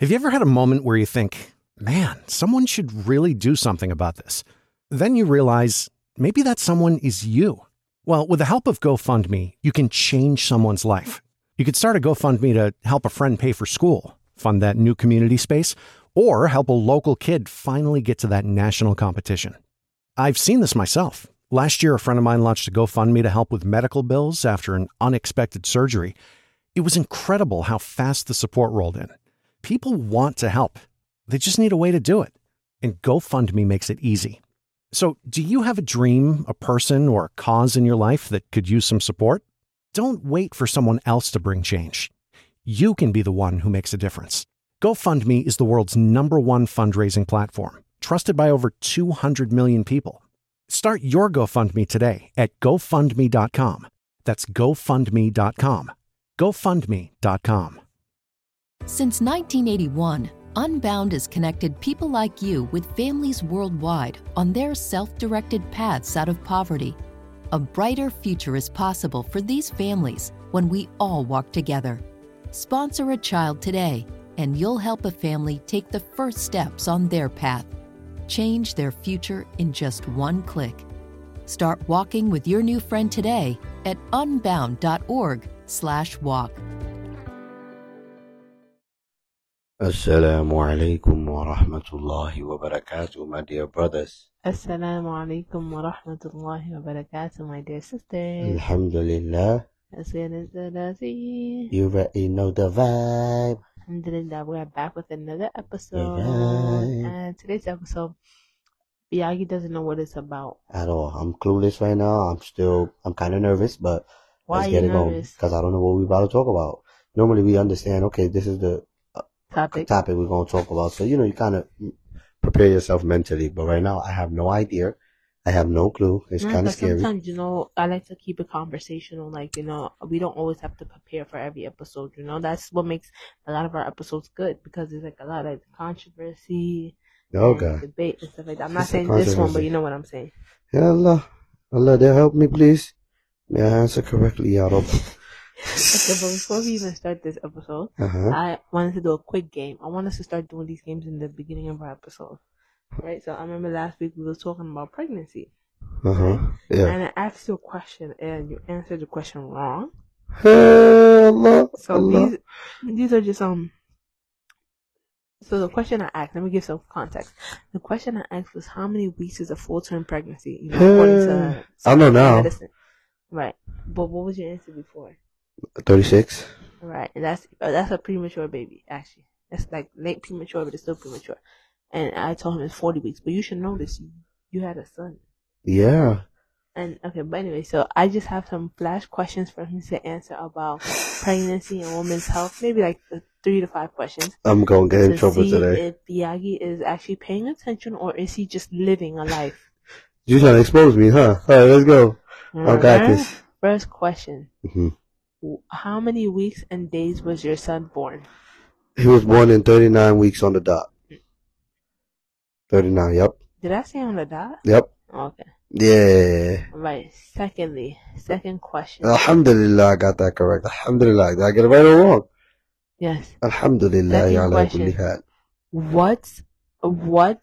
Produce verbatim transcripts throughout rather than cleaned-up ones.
Have you ever had a moment where you think, man, someone should really do something about this? Then you realize maybe that someone is you. Well, with the help of GoFundMe, you can change someone's life. You could start a GoFundMe to help a friend pay for school, fund that new community space, or help a local kid finally get to that national competition. I've seen this myself. Last year, a friend of mine launched a GoFundMe to help with medical bills after an unexpected surgery. It was incredible how fast the support rolled in. People want to help. They just need a way to do it. And GoFundMe makes it easy. So, do you have a dream, a person, or a cause in your life that could use some support? Don't wait for someone else to bring change. You can be the one who makes a difference. GoFundMe is the world's number one fundraising platform, trusted by over two hundred million people. Start your GoFundMe today at GoFundMe dot com. That's GoFundMe dot com. GoFundMe dot com. Since nineteen eighty-one, Unbound has connected people like you with families worldwide on their self-directed paths out of poverty. A brighter future is possible for these families when we all walk together. Sponsor a child today, and you'll help a family take the first steps on their path. Change their future in just one click. Start walking with your new friend today at unbound dot org slash walk. Assalamu alaikum wa rahmatullahi wa barakatuh, my dear brothers. Assalamu alaikum wa rahmatullahi wa barakatuh, my dear sisters. Alhamdulillah. You already know the vibe. Alhamdulillah, we are back with another episode. Right. And today's episode, Biagi doesn't know what it's about. At all. I'm clueless right now. I'm still, I'm kind of nervous, but Why let's are get you it going. nervous? Because I don't know what we're about to talk about. Normally we understand, okay, this is the Topic. topic we're going to talk about. So, you know, you kind of prepare yourself mentally. But right now, I have no idea. I have no clue. It's No, kind but of scary. sometimes, you know, I like to keep it conversational. Like, you know, we don't always have to prepare for every episode, you know. That's what makes a lot of our episodes good, because there's like a lot of controversy, Oh, and God. debate and stuff like that. I'm not It's a saying this one, but controversy. you know what I'm saying. Ya Allah. Allah, there help me, please. May I answer correctly, Ya Rabb? Okay, but before we even start this episode, Uh-huh. I wanted to do a quick game. I want us to start doing these games in the beginning of our episode. Right? So I remember last week we were talking about pregnancy. Uh-huh. Yeah. And I asked you a question and you answered the question wrong. Hey, Allah. So Allah. these these are just um so the question I asked, let me give some context. The question I asked was, how many weeks is a full term pregnancy? You know, according to I know now. medicine. Right. But what was your answer before? thirty-six. Right, and that's uh, that's a premature baby, actually. That's like late premature, but it's still premature. And I told him it's forty weeks, but you should know this. You, you had a son. Yeah. And, okay, but anyway, so I just have some flash questions for him to answer about pregnancy and women's health. Maybe like the three to five questions. I'm going to get in to trouble see today. if Biagi is actually paying attention or is he just living a life. You trying to expose me, huh? All right, let's go. I got this. First question. Mm-hmm. How many weeks and days was your son born? He was born in thirty-nine weeks on the dot. thirty-nine, yep. Did I say on the dot? Yep. Okay. Yeah. Right. Secondly, second question. Alhamdulillah, I got that correct. Alhamdulillah. Did I get it right or wrong? Yes. Alhamdulillah, Second ya ala question. kulli hal. What, what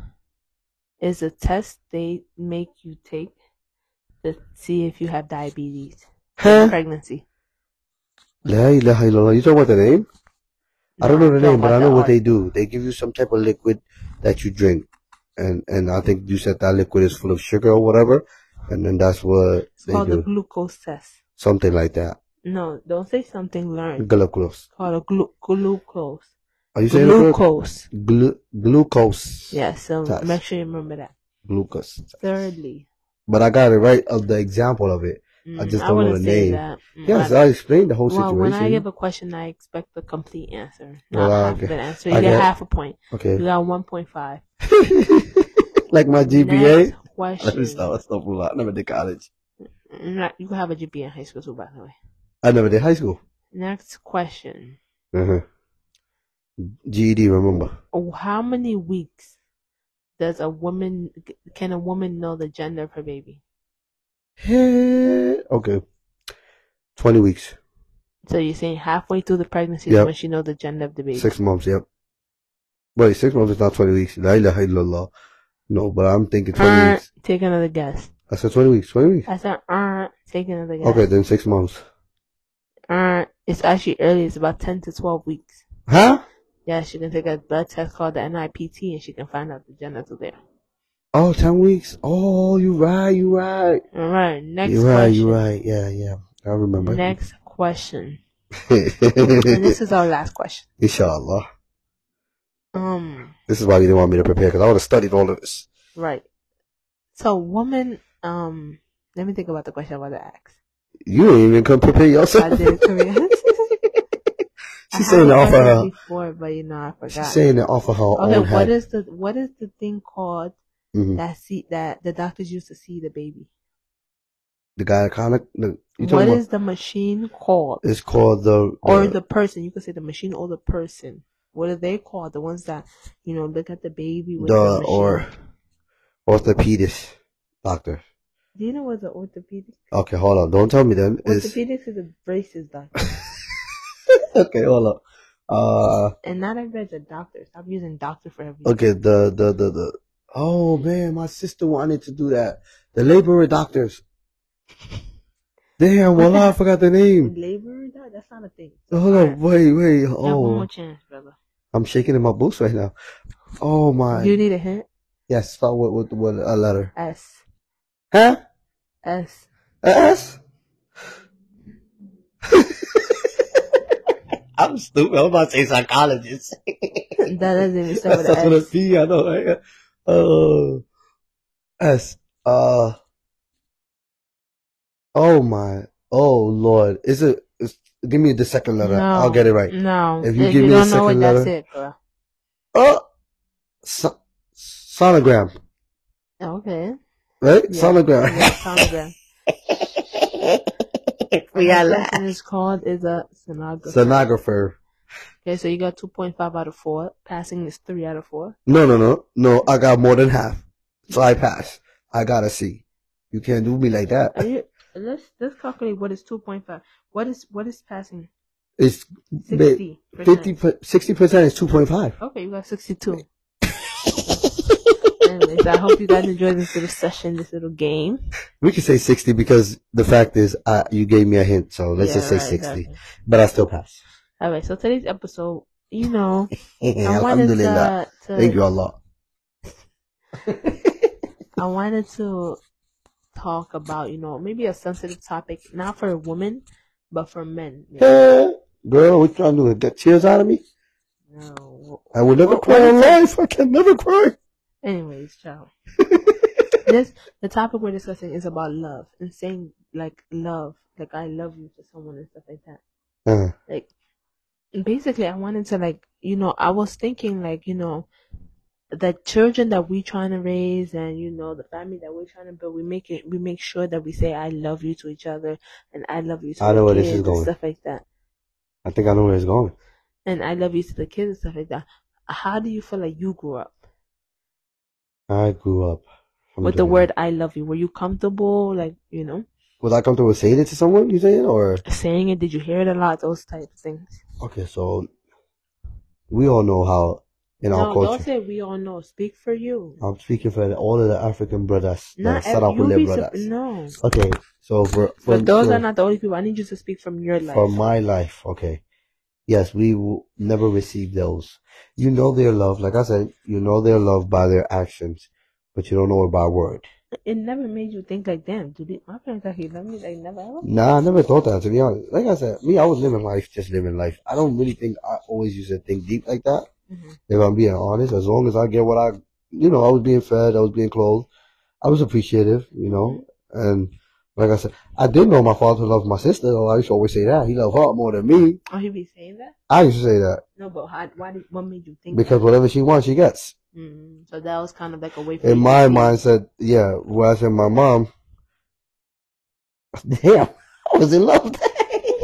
is a test they make you take to see if you have diabetes Huh? in pregnancy? La ilaha illallah. You talking about the name? I don't know the No, name, but about I know the what art. they do. They give you some type of liquid that you drink. And and I think you said that liquid is full of sugar or whatever. And then that's what It's they called the do. glucose test. Something like that. No, don't say something learned. Glucose. It's called a glu- glucose. Are you saying it correct? Glucose. Glu- glucose. Yeah, so Test. make sure you remember that. Glucose. Thirdly, But I got it right of the example of it. mm, I just don't know wouldn't the say name. that. Mm, Yes, I- I explained the whole Well, situation. when I give a question, I expect the complete answer, not Well, I half of get- an answer. I You get get- half a point. Okay. You got one point five. Like my G P A? Next Let me question. stop. Stop. I never did college. Not, you can have a G P A in high school too, by the way. I never did high school. Next question. Uh-huh. G E D, remember. Oh, how many weeks does a woman, can a woman know the gender of her baby? Okay. twenty weeks. So you're saying halfway through the pregnancy Yep. is when she knows the gender of the baby. Six months, yep. Wait, six months is not twenty weeks. La ilaha illallah. No, but I'm thinking twenty Uh, weeks. take another guess. I said twenty weeks. twenty weeks. I said, uh, take another guess. Okay, then six months. Uh, it's actually early. It's about ten to twelve weeks. Huh? Yeah, she can take a blood test called the N I P T and she can find out the genital there. Oh, ten weeks. Oh, you right. You right. All right. Next You're right. question. You're right. Yeah, yeah. I remember. Next question. And this is our last question. Inshallah. Um. This is why you didn't want me to prepare, because I would have studied all of this. Right. So, woman. Um. Let me think about the question I want to ask. You didn't even come prepare yourself. I did, Korea. She's saying it off of her. Before, but you know, I forgot. She's saying it off of her okay, own what head. is the what is the thing called Mm-hmm. that see that the doctors used to see the baby? The gynecologic. The, you What talking is about? the machine called? It's called the, the Or the person. You could say the machine or the person. What are they called? The ones that, you know, look at the baby with the, the machine. or orthopedist doctor. Do you know what's an orthopedic? Okay, hold on. Don't tell me then. It's, Orthopedics is a braces doctor. okay, hold on. Uh, And not everybody's a doctor. Stop using doctor for everything. okay, the, the, the, the, oh man, my sister wanted to do that. The laborer doctors. Damn, well, I forgot the name. Labor? That, that's not a thing. Hold on, wait, wait, You have one oh. more chance, brother. I'm shaking in my boots right now. Oh my. Do you need a hint? Yes, start with, with, with a letter. S. Huh? S. S? I'm stupid. I'm about to say psychologist. That doesn't even start with That's an what a S. P, I know, right? Uh, S. Uh, oh my. Oh Lord. Is it, is, give me the second letter. No. I'll get it right. No. If you give me don't the know it, second that's letter. it, bro. Oh! So, sonogram. Okay. Right? Yeah. Sonogram. Yeah, sonogram. We And got the that. person is called is a sonographer. Sonographer. Okay, so you got two point five out of four. Passing is three out of four. No, no, no. No, I got more than half. So I pass. I got a C. You can't do me like Are that. you, let's let's calculate what is two point five. What is what is passing? It's sixty fifty, sixty percent is two point five. Okay, you got sixty-two. Anyways, I hope you guys enjoyed this little session, this little game. We can say sixty because the fact is, uh, you gave me a hint, so let's Yeah, just say right, sixty. exactly. But I still pass. Alright, so today's episode, you know, I wanted Alhamdulillah. to, to Thank you, Allah. I wanted to talk about, you know, maybe a sensitive topic, not for women, but for men. You know? Girl, what you trying to do? Get tears out of me? No. I will never What- cry what in is it? life. I can never cry. Anyways, ciao. This the topic we're discussing is about love and saying like love, like I love you to someone and stuff like that. Uh, Like basically, I wanted to like you know I was thinking like you know the children that we trying to raise and you know the family that we're trying to build, we make it we make sure that we say I love you to each other and I love you to I the know where kids this is and going. stuff like that. I think I know where it's going. And I love you to the kids and stuff like that. How do you feel like you grew up I grew up with the word I love you? Were you comfortable, like, you know, Was I comfortable saying it to someone? You saying or saying it? Did you hear it a lot? Those type of things. okay? So we all know how in our No, culture. don't say we all know. Speak for you. I'm speaking for all of the African brothers. Not the every, you Sarakule be brothers. sup- no. Okay, so for for, But those for, are not the only people. I need you to speak from your life. for my life. Okay, yes, we will never receive those. You know their love, like I said. You know their love by their actions, but you don't know it by word. It never made you think like, damn, do they, my parents actually love me? Like, never ever? Nah, I never thought that, to be honest. Like I said, me, I was living life, just living life. I don't really think I always used to think deep like that. Mm-hmm. If I'm being honest, as long as I get what I, you know, I was being fed, I was being clothed, I was appreciative, you know. And like I said, I did know my father loved my sister. I used to always say that. He loved her more than me. Oh, he be saying that? I used to say that No, but how, why did, what made you think because whatever she wants, she gets. that? Mm, so that was kind of like a way for In you my to feel. mindset, yeah, whereas in my mom, damn, I was in love with that.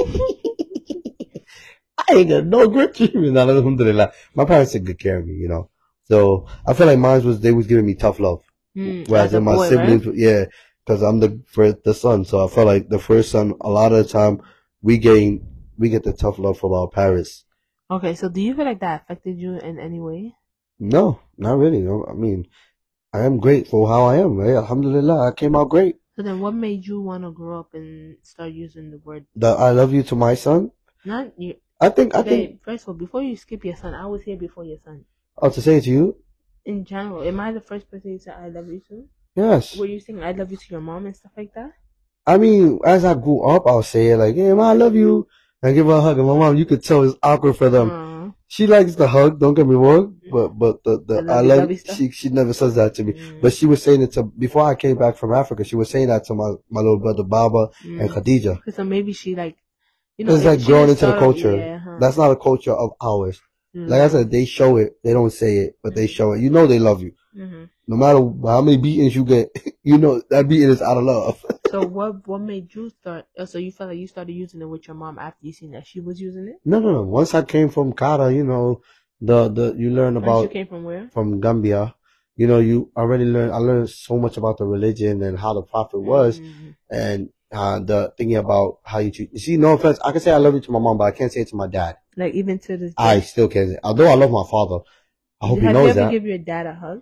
I ain't got no good treatment. Alhamdulillah. My parents took good care of me, you know. So I feel like mine was, they was giving me tough love. Mm, Whereas as a in my boy, siblings, right? yeah, because I'm the first, the son. So I felt like the first son, a lot of the time, we gain, we get the tough love from our parents. Okay, so do you feel like that affected you in any way? No, not really. No, I mean, I am grateful how I am, right? Alhamdulillah, I came out great. So then what made you want to grow up and start using the word? The I love you to my son. Not you. I think, I Okay, think, first of all, before you skip your son, I was here before your son. oh, to say it to you? In general, am I the first person you said I love you to? Yes. Were you saying I love you to your mom and stuff like that? I mean, as I grew up, I'll say it like, hey, ma, I love you. And give her a hug. And my mom, you could tell it's awkward for them. Aww. She likes the hug, don't get me wrong, but, but the, the, The I lovey love, dovey stuff? she, she never says that to me. Mm. But she was saying it to, before I came back from Africa, she was saying that to my, my little brother Baba Mm. and Khadija. So maybe she like, you know, It's if like she growing just into the started- culture. Yeah, huh. That's not a culture of ours. Mm. Like I said, they show it. They don't say it, but they show it. You know they love you. Mm-hmm. No matter how many beatings you get, you know that beating is out of love. So what what made you start? Oh, so you felt like you started using it with your mom after you seen that she was using it? No, no, no. Once I came from Kata, you know, the, the, you learn Once about, you came from where? from Gambia, you know, you already learned, I learned so much about the religion and how the prophet was Mhm. and, uh, the thinking about how you treat, you see, no offense, I can say I love you to my mom, but I can't say it to my dad. Like even to this day. I still can't, although I love my father. I hope he Have knows you ever that. give your dad a hug?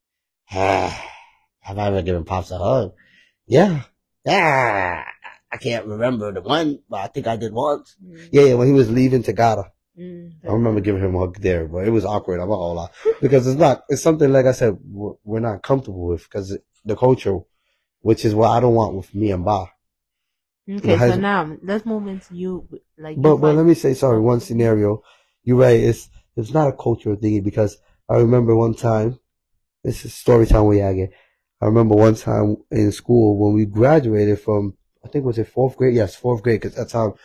Have I ever given Pops a hug? Yeah. Yeah. I can't remember the one, but I think I did once. Mm. Yeah, yeah, when he was leaving to Ghana. Mm. I remember giving him a hug there, but it was awkward. I'm not gonna lie. Because it's not, it's something, like I said, we're we're not comfortable with because the culture, which is what I don't want with me and Ba. Okay, Has- so now let's move into you. Like, you But, but find- let me say, sorry, one scenario. You're right. It's, it's not a cultural thingy because I remember one time, this is story time with Yagi. I remember one time in school when we graduated from, I think was it fourth grade? Yes, fourth grade, because that's how,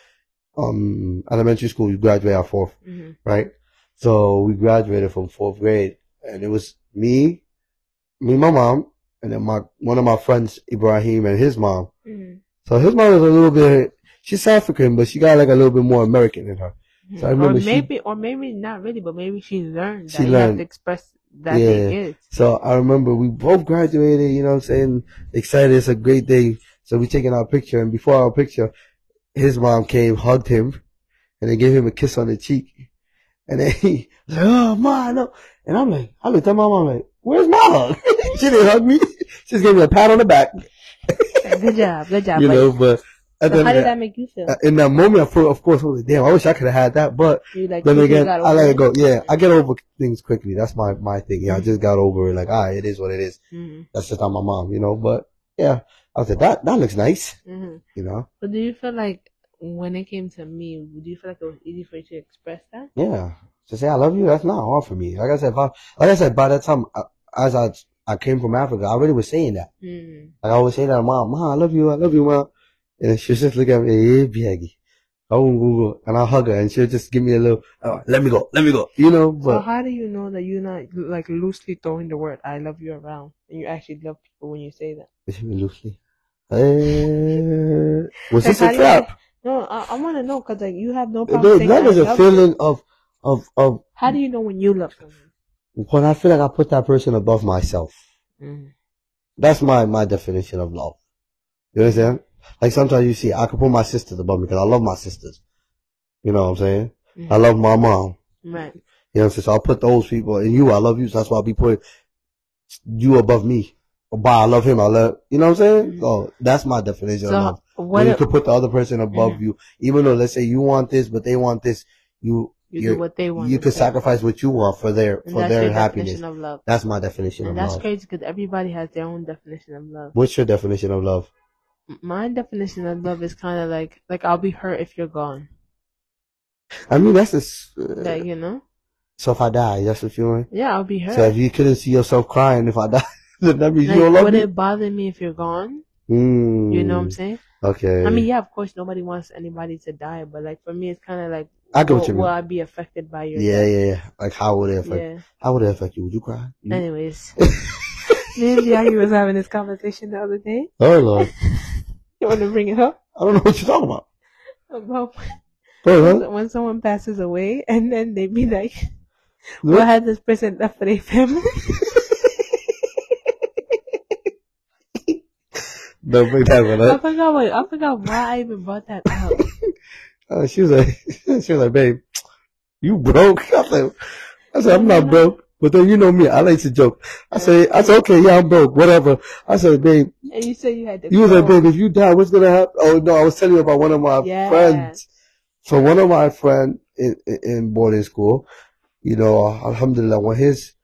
um, elementary school, you graduate at fourth, Mhm. right? So we graduated from fourth grade and it was me, me, my mom, and then my, one of my friends, Ibrahim, and his mom. Mhm. So his mom is a little bit, she's African, but she got like a little bit more American in her. So I remember or she- maybe, or maybe not really, but maybe she learned that She you have learned. to express that Yeah. they get. So I remember we both graduated, you know what I'm saying? Excited. It's a great day. So we taking our picture and before our picture, his mom came, hugged him and then gave him a kiss on the cheek. And then he was like, oh, ma, no. And I'm like, I looked at my mom like, where's my hug? She didn't hug me. She just gave me a pat on the back, Good job, good job. you But- know, but at so the how end did of that make you feel? that- in that moment, I felt, of course, I was like, damn, I wish I could have had that, but You like then quickly again, got I over let it? it go. Yeah, I get over things quickly. That's my, my thing. Yeah, I just got over it. Like, ah, it is what it is. Mhm. That's just not my mom, you know, but yeah, I was like, that, that looks nice, Mhm. you know? But do you feel like when it came to me, do you feel like it was easy for you to express that? Yeah. To say I love you, that's not hard for me. Like I said, if I, like I said, by that time, I, as I, I came from Africa, I already was saying that. Mm. Like I always say that to mom, mom, I love you, I love you, mom. And she just look at me, hey, Biagi. I won't go, and I'll hug her and she'll just give me a little, oh, let me go, let me go, you know, So but how do you know that you're not like loosely throwing the word "I love you" around, and you actually love people when you say that? loosely. Eh, was Like, this how a do you- trap? No, I, I want to know because like you have no problem There- saying That I is a love you. feeling of, of, of, How do you know when you love someone? when I feel like I put that person above myself. Mm. That's my, my definition of love. You understand? Like sometimes you see, I can put my sisters above me because I love my sisters. You know what I'm saying? Mhm. I love my mom. Right. You know what I'm saying? So I'll put those people, and you, I love you, so that's why I'll be putting you above me. Or by I love him, I love, you know what I'm saying? Mhm. So that's my definition So of love. what When you if could put the other person above Mhm. you, even though let's say you want this, but they want this, you, you you're- do what they want? you could sacrifice what you want for their, and for that's their your happiness. definition of love. That's my definition And of that's love. crazy because everybody has their own definition of love. What's your definition of love? My definition of love is kind of like like I'll be hurt if you're gone. I mean, that's just, uh, Like, you know, so if I die, that's what you mean? yeah, I'll be hurt. So if you couldn't see yourself crying if I die, then that means Like, you don't love would me? it bother me if you're gone? Mm, You know what I'm saying? Okay. I mean, yeah, of course, nobody wants anybody to die, but like for me, it's kind of like, I get will, what you mean. will I be affected by your Yeah, death? yeah, yeah. Like, how would it affect? Yeah. How would it affect you? Would you cry? You- Anyways, me and Biagi was having this conversation the other day. Oh Lord, You want to bring it up I don't know what you're talking about. about Go ahead, when, when someone passes away, and then they be like, huh? "What had this person left for their family?" Don't bring that one I up. forgot what I forgot why I even brought that up. Uh, she was like, she was like, babe, you broke. I said, I said, I'm No, not no. broke. But then you know me, I like to joke. I say, I say, okay, yeah, I'm broke, whatever. I said, babe. And you said you had to. You was like, babe, if you die, what's gonna happen? Oh no, I was telling you about one of my yeah. friends. So one of my friends in, in boarding school, you know, alhamdulillah, when his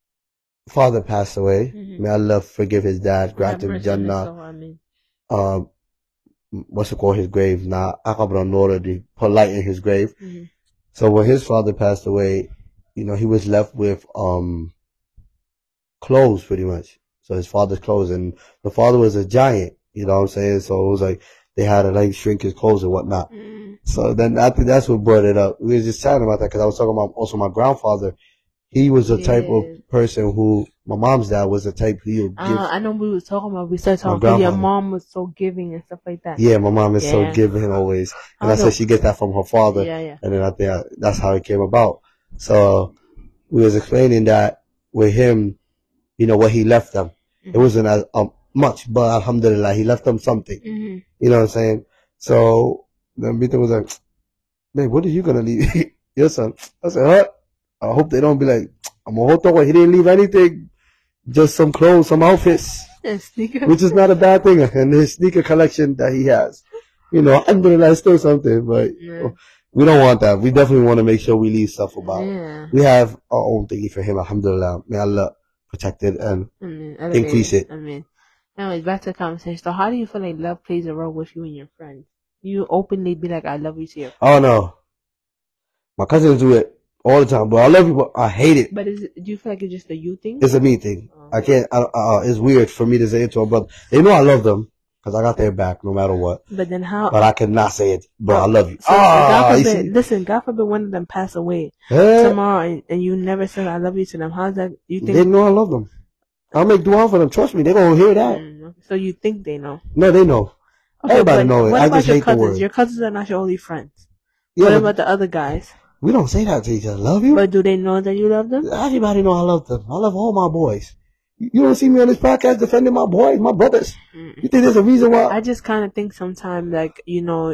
father passed away, mm-hmm. may Allah forgive his dad, grant him Jannah. So, I mean. Um, what's it called? His grave now. Akabra Nora, the polite in his grave. Mm-hmm. So when his father passed away, you know, he was left with um clothes pretty much. So his father's clothes, and the father was a giant, you know what I'm saying? So it was like they had to like shrink his clothes and whatnot. Mm. So then I think that's what brought it up. We were just chatting about that because I was talking about also my grandfather. He was the yeah. type of person who my mom's dad was the type who would give. Uh, I know we was talking about we started talking about your mom was so giving and stuff like that. Yeah, my mom is yeah. so giving always, and I, I said she gets that from her father. Yeah, yeah. And then I think that's how it came about. So we was explaining that with him, you know, what he left them. Mm-hmm. It wasn't as um, much, but alhamdulillah, he left them something. Mm-hmm. You know what I'm saying? So then Bita was like, babe, what are you gonna leave your son? I said, what? I hope they don't be like, I'm a whole he didn't leave anything, just some clothes, some outfits, which is not a bad thing. And his sneaker collection that he has, you know, alhamdulillah, still something, but yeah. we don't want that. We definitely want to make sure we leave stuff about. Yeah. We have our own thingy for him, alhamdulillah. May Allah protect it and I mean, I mean, increase it. I mean, anyways, back to the conversation. So how do you feel like love plays a role with you and your friends? You openly be like, I love you to your friends. Oh no. My cousins do it all the time, but I love you, but I hate it. But is it, do you feel like it's just a you thing? It's a me thing. Oh. I can't, I, uh, it's weird for me to say it to a brother. They know I love them, cause I got their back no matter what. But then how? But I cannot say it, bro, oh, I love you. So, ah, God forbid, you listen, God forbid one of them pass away eh? tomorrow and, and you never said I love you to them. How's that? You think? They know I love them. I'll make dua for them. Trust me, they're gonna hear that. Mm, so you think they know? No, they know. Okay, Everybody knows it. I just hate cousins? the word. Your cousins are not your only friends. Yeah, what about the other guys? We don't say that to each other. Love you? But do they know that you love them? Everybody know I love them. I love all my boys. You don't see me on this podcast defending my boys, my brothers. Mm. You think there's a reason why? I just kind of think sometimes, like, you know,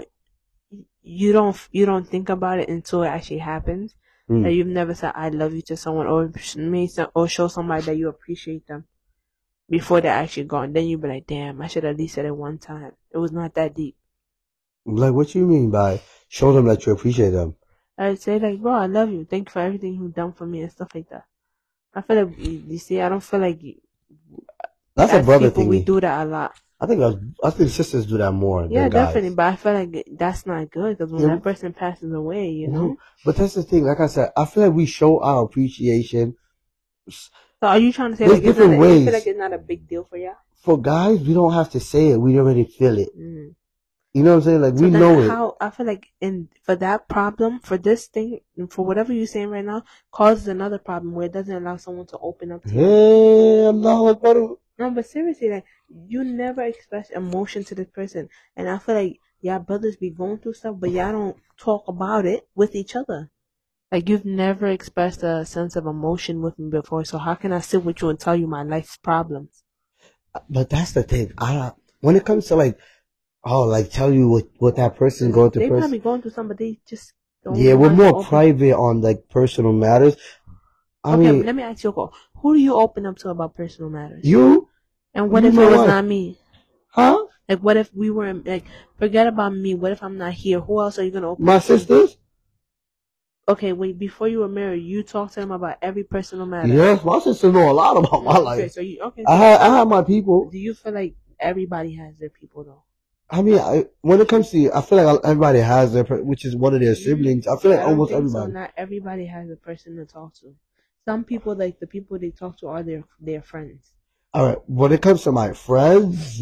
you don't you don't think about it until it actually happens. Mm. That you've never said I love you to someone or made some, or show somebody that you appreciate them before they're actually gone. Then you be like, damn, I should at least said it one time. It was not that deep. Like, what you mean by show them that you appreciate them? I'd say like, bro, I love you. Thank you for everything you've done for me and stuff like that. I feel like, you see, I don't feel like you, that's a brother thing. We do that a lot. I think I, I think sisters do that more. Yeah, than guys. Definitely. But I feel like that's not good because when yeah. that person passes away, you know. Mm-hmm. But that's the thing. Like I said, I feel like we show our appreciation. So are you trying to say There's like different it's not, ways. You feel like it's not a big deal for y'all? For guys, we don't have to say it. We already feel it. Mm. You know what I'm saying? Like, so we know it. How, I feel like in, for that problem, for this thing, for whatever you're saying right now, causes another problem where it doesn't allow someone to open up to you. Hey, Allah, no, but seriously, like, you never express emotion to this person. And I feel like y'all brothers be going through stuff, but y'all don't talk about it with each other. Like, you've never expressed a sense of emotion with me before, so how can I sit with you and tell you my life's problems? But that's the thing. I, when it comes to, like, oh, like tell you what, what that person's going through. They pers- probably going through something, but they just don't. Yeah, we're more private on like personal matters. I okay, mean, let me ask you a question. Who do you open up to about personal matters? You. And what you if it was what? not me? Huh? Like, what if we were like, forget about me. What if I'm not here? Who else are you gonna open? My up sisters. To? Okay, wait. Before you were married, you talked to them about every personal matter. Yes, my sisters know a lot about my okay, life. So you okay? So I have, I have my people. Do you feel like everybody has their people though? I mean, I, when it comes to, I feel like everybody has their, which is one of their siblings. I feel like I almost think everybody. So. Not everybody has a person to talk to. Some people, like the people they talk to, are their their friends. All right. When it comes to my friends,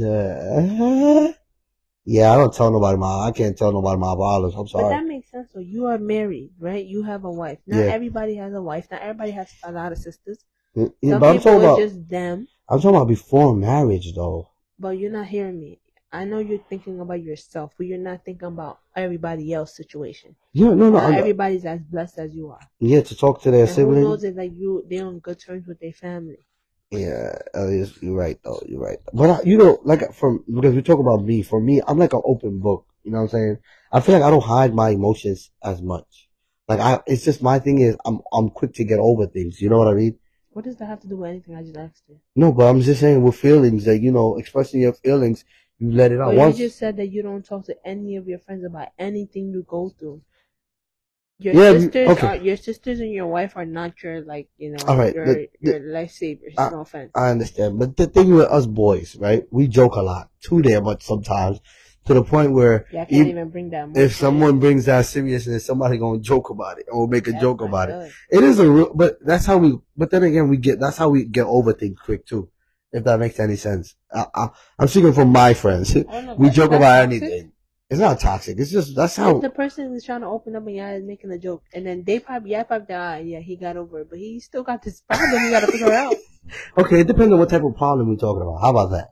uh, yeah, I don't tell nobody my. I can't tell nobody my problems. I'm sorry. But that makes sense. So you are married, right? You have a wife. Not yeah. everybody has a wife. Not everybody has a lot of sisters. Yeah, Some but I'm people talking are about just them. I'm talking about before marriage, though. But you're not hearing me. I know you're thinking about yourself, but you're not thinking about everybody else's situation. Yeah, no, no. Not everybody's as blessed as you are. Yeah, to talk to their and siblings. Who knows if like you, they're on good terms with their family. Yeah, uh, you're right though. You're right. But I, you know, like from because we talk about me. For me, I'm like an open book. You know what I'm saying? I feel like I don't hide my emotions as much. Like I, it's just my thing is I'm I'm quick to get over things. You know what I mean? What does that have to do with anything I just asked you? No, but I'm just saying with feelings, like, you know, expressing your feelings, you let it out. Well, Once, you just said that you don't talk to any of your friends about anything you go through. Your Yeah, sisters okay. are your sisters and your wife are not your like you know All right, your the- the- your lifesavers. I- no offense. I understand. But the thing with us boys, right? We joke a lot. Too damn much sometimes. To the point where yeah, I can't if, even bring that. if someone brings that seriousness, somebody gonna joke about it or make a That's joke not about good. it. It is a real, but that's how we, but then again, we get, that's how we get over things quick too. If that makes any sense. I, I, I'm speaking from my friends. Oh, no, We that's- joke that's about toxic. anything. It's not toxic. It's just, that's If how, the person is trying to open up and yeah, is making a joke, and then they probably, yeah, probably, ah, yeah, he got over it, but he still got this problem he got to figure out. okay, it depends on what type of problem we're talking about. How about that?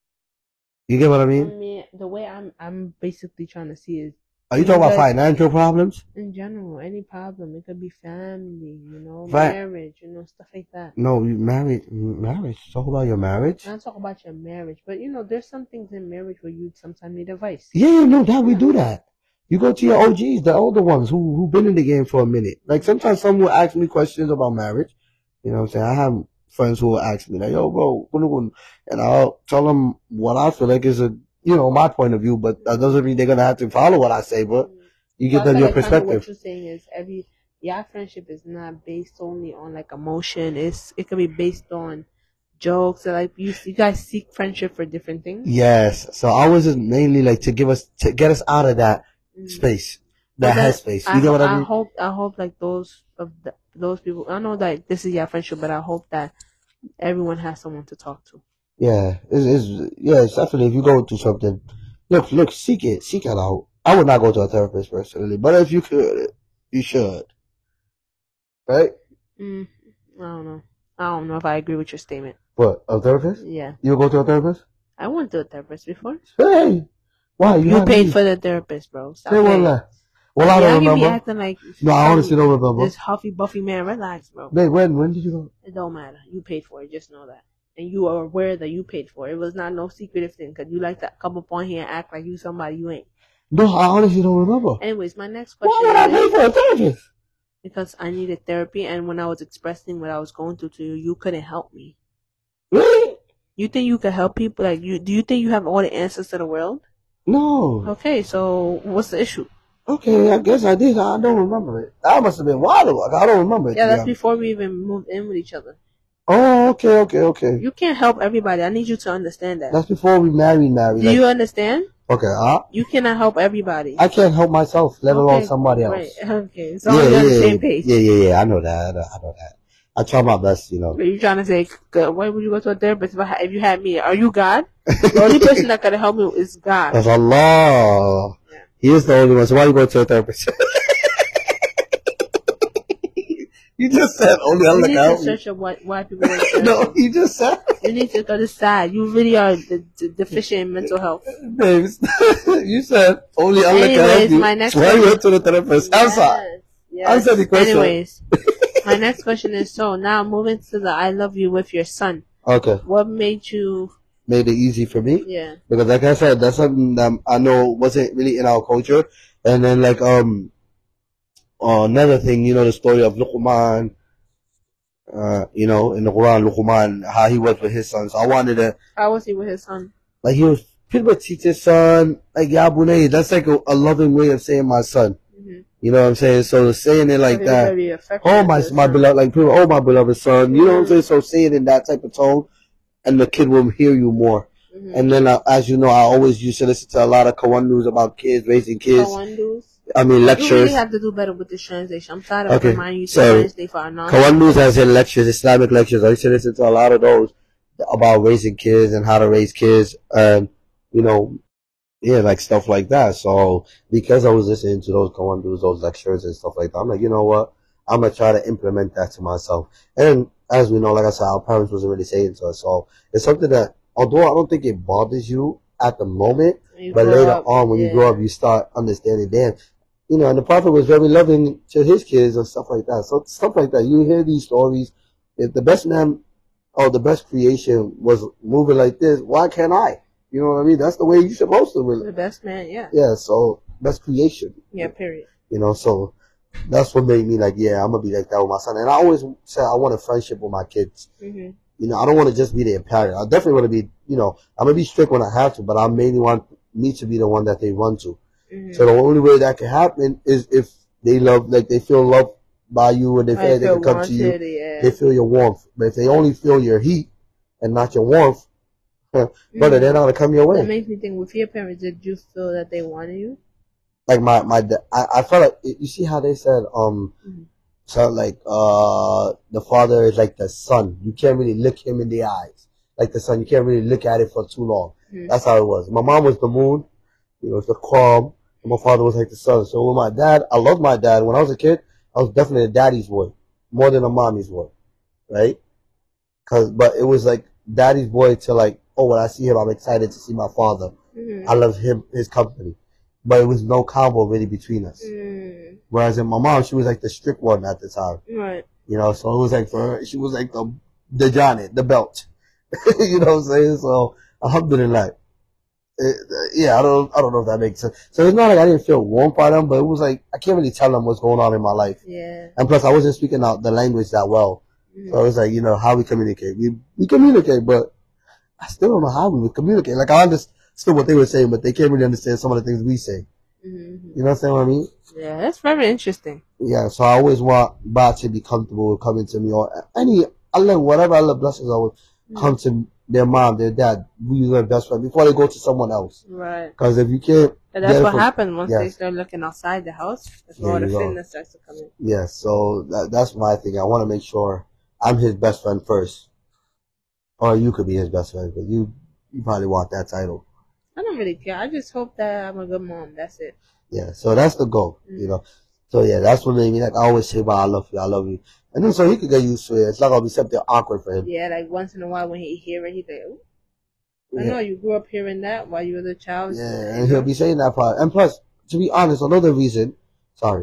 You get what I I mean? mean, the way I'm, I'm basically trying to see is Are you talking about guys- financial problems? in general, any problem. It could be family, you know, Right. marriage, you know, stuff like that. No, you marriage, marriage. Talk about your marriage. Not talk about your marriage, but you know, there's some things in marriage where you sometimes need advice. Yeah, no, that we do that. You go to your O Gs, the older ones who who been in the game for a minute. Like sometimes someone will ask me questions about marriage. You know what I'm saying? I have friends who will ask me like, "Yo, bro," and I'll tell them what I feel like is a you know my point of view, but that doesn't mean they're gonna have to follow what I say. But you So give I them feel your like kind of perspective. what you're saying is every your friendship is not based only on like emotion. It's it could be based on jokes. Or like you, you guys seek friendship for different things. Yes. So I was just mainly like to give us to get us out of that Mm. space, But that that- headspace. I, You get ho- what I I mean? hope I hope like those of the, those people. I know that this is your friendship, but I hope that everyone has someone to talk to. Yeah, it's, it's yeah, it's definitely if you go through something, look, look, seek it, seek it out. I would not go to a therapist personally, but if you could, you should. Right? Mm, I don't know. I don't know if I agree with your statement. What, a therapist? Yeah, You would go to a therapist? I went to a therapist before. Hey, why you, You had paid me. for the therapist, bro. Stop Say one paying. less. Well, I yeah, don't you be remember. acting like No, I some- honestly don't remember. This huffy buffy man. Relax, bro. Wait, when when did you go? It don't matter. You paid for it. Just know that, and you are aware that you paid for it. It was not no secretive thing because you like to come up on here and act like you somebody you ain't. No, I honestly don't remember. Anyways, my next Why question would I pay is for a therapist? because I needed therapy, and when I was expressing what I was going through to you, you couldn't help me. Really? You think you could help people? Like you? Do you think you have all the answers to the world? No. Okay, so what's the issue? Okay, I guess I did. I don't remember it. That must have been a while ago. I don't remember it. Yeah, to be that's honest. before we even moved in with each other. Oh, okay, okay, okay. You can't help everybody. I need you to understand that. That's before we married, married. Do Like, you understand? okay, uh, You cannot help everybody. I can't help myself, let alone Okay, somebody else. Right. Okay, so we're on the same page. yeah, yeah, yeah. I know that. I know, I know that. I try my best, you know. Are you trying to say, "Good, why would you go to a therapist if, I, ha- if you had me? Are you God? The only person that can help me is God. That's Allah. Yeah. He is the only one. So why you go to a therapist? You just said only You Allah need can to help me. search up why, why people go to therapy. No, you just said. You need to go to side. You really are the, the deficient in mental health. Babes, you said only Allah can help Anyways, you. my next so why you question- went to the therapist? Answer. Yes, yes. Answer the question. Anyways, my next question is, so now moving to the I love you with your son. Okay. What made you, Made it easy for me. yeah. Because like I said, that's something that I know wasn't really in our culture. And then like, um, uh, another thing, you know, the story of Luqman, uh, you know, in the Quran, Luqman, how he was with his son. So I wanted to, How was he with his son? like, he was pretty much teach his son, like, Ya Bunay, that's like a, a loving way of saying my son. Mm-hmm. You know what I'm saying? So saying it like that, Very affectionate oh my, to his my son. beloved, like, people, oh my beloved son, you know what I'm saying? So say it in that type of tone, and the kid will hear you more. Mhm. And then, uh, as you know, I always used to listen to a lot of Kawan news about kids, raising kids. Kawandus. I mean, You lectures. really have to do better with this translation. I'm tired of Okay, reminding you to sorry. translate for our non. Kawan news has in lectures, Islamic lectures. I used to listen to a lot of those about raising kids and how to raise kids, and you know, yeah, like stuff like that. So because I was listening to those Kawan news, those lectures and stuff like that, I'm like, you know what? I'm gonna try to implement that to myself. And as we know, like I said, our parents wasn't really saying to us, so it's something that, although I don't think it bothers you at the moment, You but grow later up, on, when yeah. you grow up, you start understanding, damn, you know, and the Prophet was very loving to his kids and stuff like that. So stuff like that. You hear these stories. If the best man or the best creation was moving like this, why can't I? You know what I mean? That's the way you're supposed to The really. best man, yeah. Yeah, so best creation. Yeah, period. You know, so that's what made me like, yeah, I'm gonna be like that with my son. And I always said I want a friendship with my kids. Mm-hmm. You know, I don't want to just be their parent. I definitely want to be, you know, I'm gonna be strict when I have to, but I mainly want me to be the one that they run to. Mm-hmm. So the only way that can happen is if they love, like they feel loved by you, and they feel I like they feel can come wanted, to you. yeah. They feel your warmth. But if they only feel your heat and not your warmth, brother, Mm-hmm. they're not gonna come your way. That makes me think, with your parents, did you feel that they wanted you? Like my my, da- I, I felt like, you see how they said, um, Mm-hmm. so like uh, the father is like the son. You can't really look him in the eyes like the sun. You can't really look at it for too long. Mm-hmm. That's how it was. My mom was the moon, you know, it's the calm. And my father was like the sun. So with my dad, I loved my dad. When I was a kid, I was definitely a daddy's boy, more than a mommy's boy, right? Cause, but it was like daddy's boy to like, oh, when I see him, I'm excited to see my father. Mm-hmm. I love him, his company. But it was no combo really between us. Mm-hmm. Whereas in my mom, she was like the strict one at the time. Right. You know, so it was like for her, she was like the, the Johnny, the belt. You know what I'm saying? So, alhamdulillah. It, uh, yeah, I don't, I don't know if that makes sense. So it's not like I didn't feel warm by them, but it was like, I can't really tell them what's going on in my life. Yeah. And plus, I wasn't speaking out the language that well. Mm-hmm. So it was like, you know, how we communicate. We, we communicate, but I still don't know how we would communicate. Like, I understood what they were saying, but they can't really understand some of the things we say. Mm-hmm. You know what I mean? Yeah, that's very interesting. Yeah, so I always want Ba to be comfortable with coming to me, or any, Allah, whatever Allah blesses, I would Mm-hmm. come to their mom, their dad, be their best friend before they go to someone else. Right. Because if you can't, And that's get it what from- happens once Yes. they start looking outside the house. That's There where all the you go. fitness starts to come in. yeah, so that, that's my thing. I want to make sure I'm his best friend first, or you could be his best friend, but you, you probably want that title. I don't really care. I just hope that I'm a good mom. That's it. Yeah, so that's the goal, you know. So yeah, that's what made me like. I always say, "Well, I love you, I love you," and then so he could get used to it. It's not gonna be something awkward for him. Yeah, like once in a while when he hear it, he's like, "Ooh, I Yeah. know you grew up hearing that while you were a child." Yeah, you and he'll know? be saying that part. And plus, to be honest, another reason, sorry,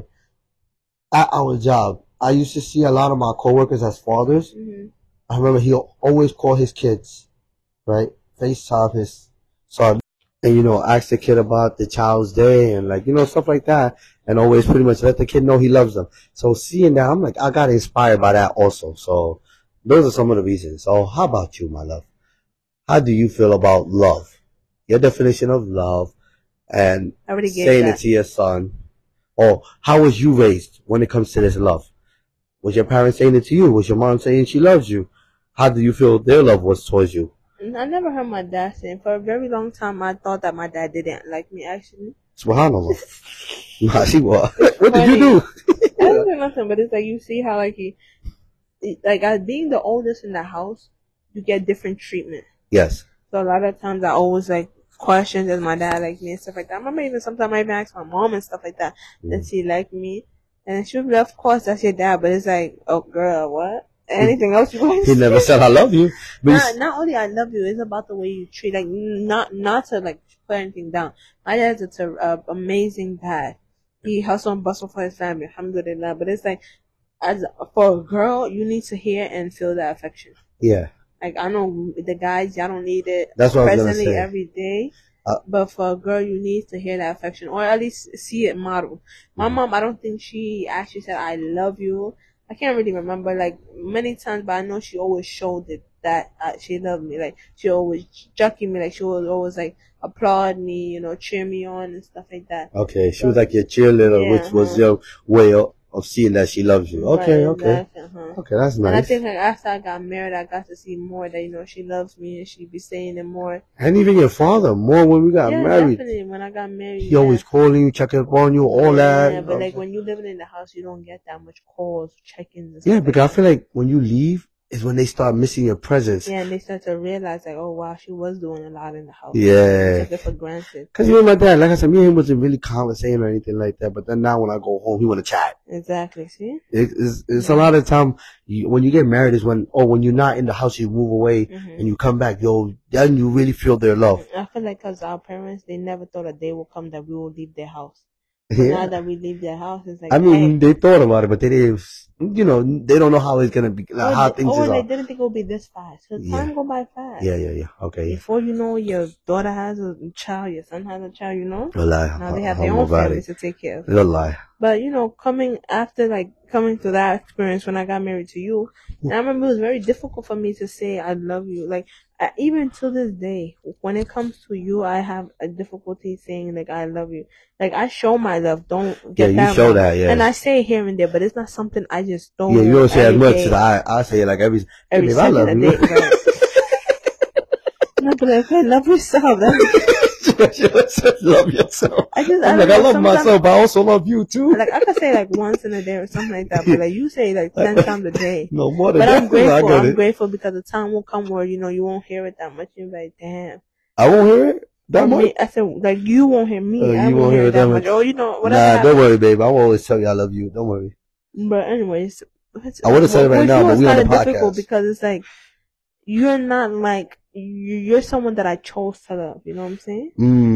at our job, I used to see a lot of my coworkers as fathers. Mhm. I remember he'll always call his kids, right? FaceTime his son. And, you know, ask the kid about the child's day and, like, you know, stuff like that. And always pretty much let the kid know he loves them. So seeing that, I'm like, I got inspired by that also. So those are some of the reasons. So how about you, my love? How do you feel about love? Your definition of love and I already gave saying that. it to your son. Or how was you raised when it comes to this love? Was your parents saying it to you? Was your mom saying she loves you? How do you feel their love was towards you? I never heard my dad saying. For a very long time, I thought that my dad didn't like me, actually. Subhanallah. Nah, she was. What did you do? I didn't do nothing, but it's like you see how, like, he, like, as being the oldest in the house, you get different treatment. Yes. So a lot of times I always, like, question does my dad like me and stuff like that. I remember even sometimes I even ask my mom and stuff like that, Mm. does she like me? And she would be, of course, that's your dad, but it's like, oh, girl, what? Anything else you want to He never say? said I love you. But Not, he's- not only I love you, it's about the way you treat, like, not, not to, like, put anything down. My dad's a ter- uh, amazing dad. He hustle and bustle for his family, alhamdulillah. But it's like, as for a girl, you need to hear and feel that affection. yeah. Like, I know the guys, y'all don't need it That's what I was gonna presently say. every day. Uh, but for a girl, you need to hear that affection, or at least see it modeled. My Mhm. mom, I don't think she actually said, I love you. I can't really remember, like, many times, but I know she always showed it that uh, she loved me. Like, she always jockey me, like, she would always, like, applaud me, you know, cheer me on and stuff like that. Okay. She was like your cheerleader, Yeah, which was uh-huh. your way of, of seeing that she loves you. Okay. Right, Okay. exactly, uh-huh. Okay. That's And I nice. think, like, after I got married, I got to see more that, you know, she loves me and she be saying it more. And even your father, more when we got Yeah, married. definitely. When I got married, He always yeah. calling you, checking up on you, all that. Yeah, you but know? like when you living in the house, you don't get that much calls, check-ins, and stuff. Yeah, like because I that. feel like when you leave is when they start missing your presence. Yeah, and they start to realize, like, oh wow, she was doing a lot in the house. Yeah. They took it for granted. Cause you know my dad, like I said, me and him wasn't really conversating or anything like that. But then now when I go home, he want to chat. Exactly. See. It, it's it's Yeah. a lot of time you, when you get married is when, or when you're not in the house, you move away Mhm. and you come back, yo, then you really feel their love. I feel like because our parents, they never thought a day will come that we will leave their house. But now Yeah. that we leave their house, it's like, I mean, hey, they thought about it, but they didn't you know, they don't know how it's gonna be, like, oh, how they, things oh, is. and they Are. didn't think it would be this fast. So Yeah. time go by fast. Yeah, yeah, yeah. Okay. Before you know, your daughter has a child, your son has a child. You know. Wallahi, Now they have how their own families it. to take care of. Wallahi. But you know, coming after like coming through that experience when I got married to you, and I remember it was very difficult for me to say I love you. Like I, even to this day, when it comes to you, I have a difficulty saying like I love you. Like I show my love. Don't get Yeah, that you show wrong. that. Yeah. And I say it here and there, but it's not something I just don't. Yeah, you don't say as every much day. as I. I say it like every. Every Hey, babe, I second love a you. day. Right? No, but like, I love yourself. Love yourself. I just, I'm I like, don't I know, love sometimes- myself, but I also love you too. Like I could say like once in a day or something like that, but like you say like ten times a day. No more than But that. I'm grateful. I got I'm it. grateful because the time will come where you know you won't hear it that much. You'll be like, damn. I won't hear it that I much. mean, I said like you won't hear me. Uh, I you won't hear it that much. Oh, you know whatever. Nah, happened. don't worry, babe. I will always tell you I love you. Don't worry. But anyways, it's, I would've said it right with now, you but it's we on the kinda difficult podcast. because it's like you're not like you- you're someone that I chose to love. You know what I'm saying?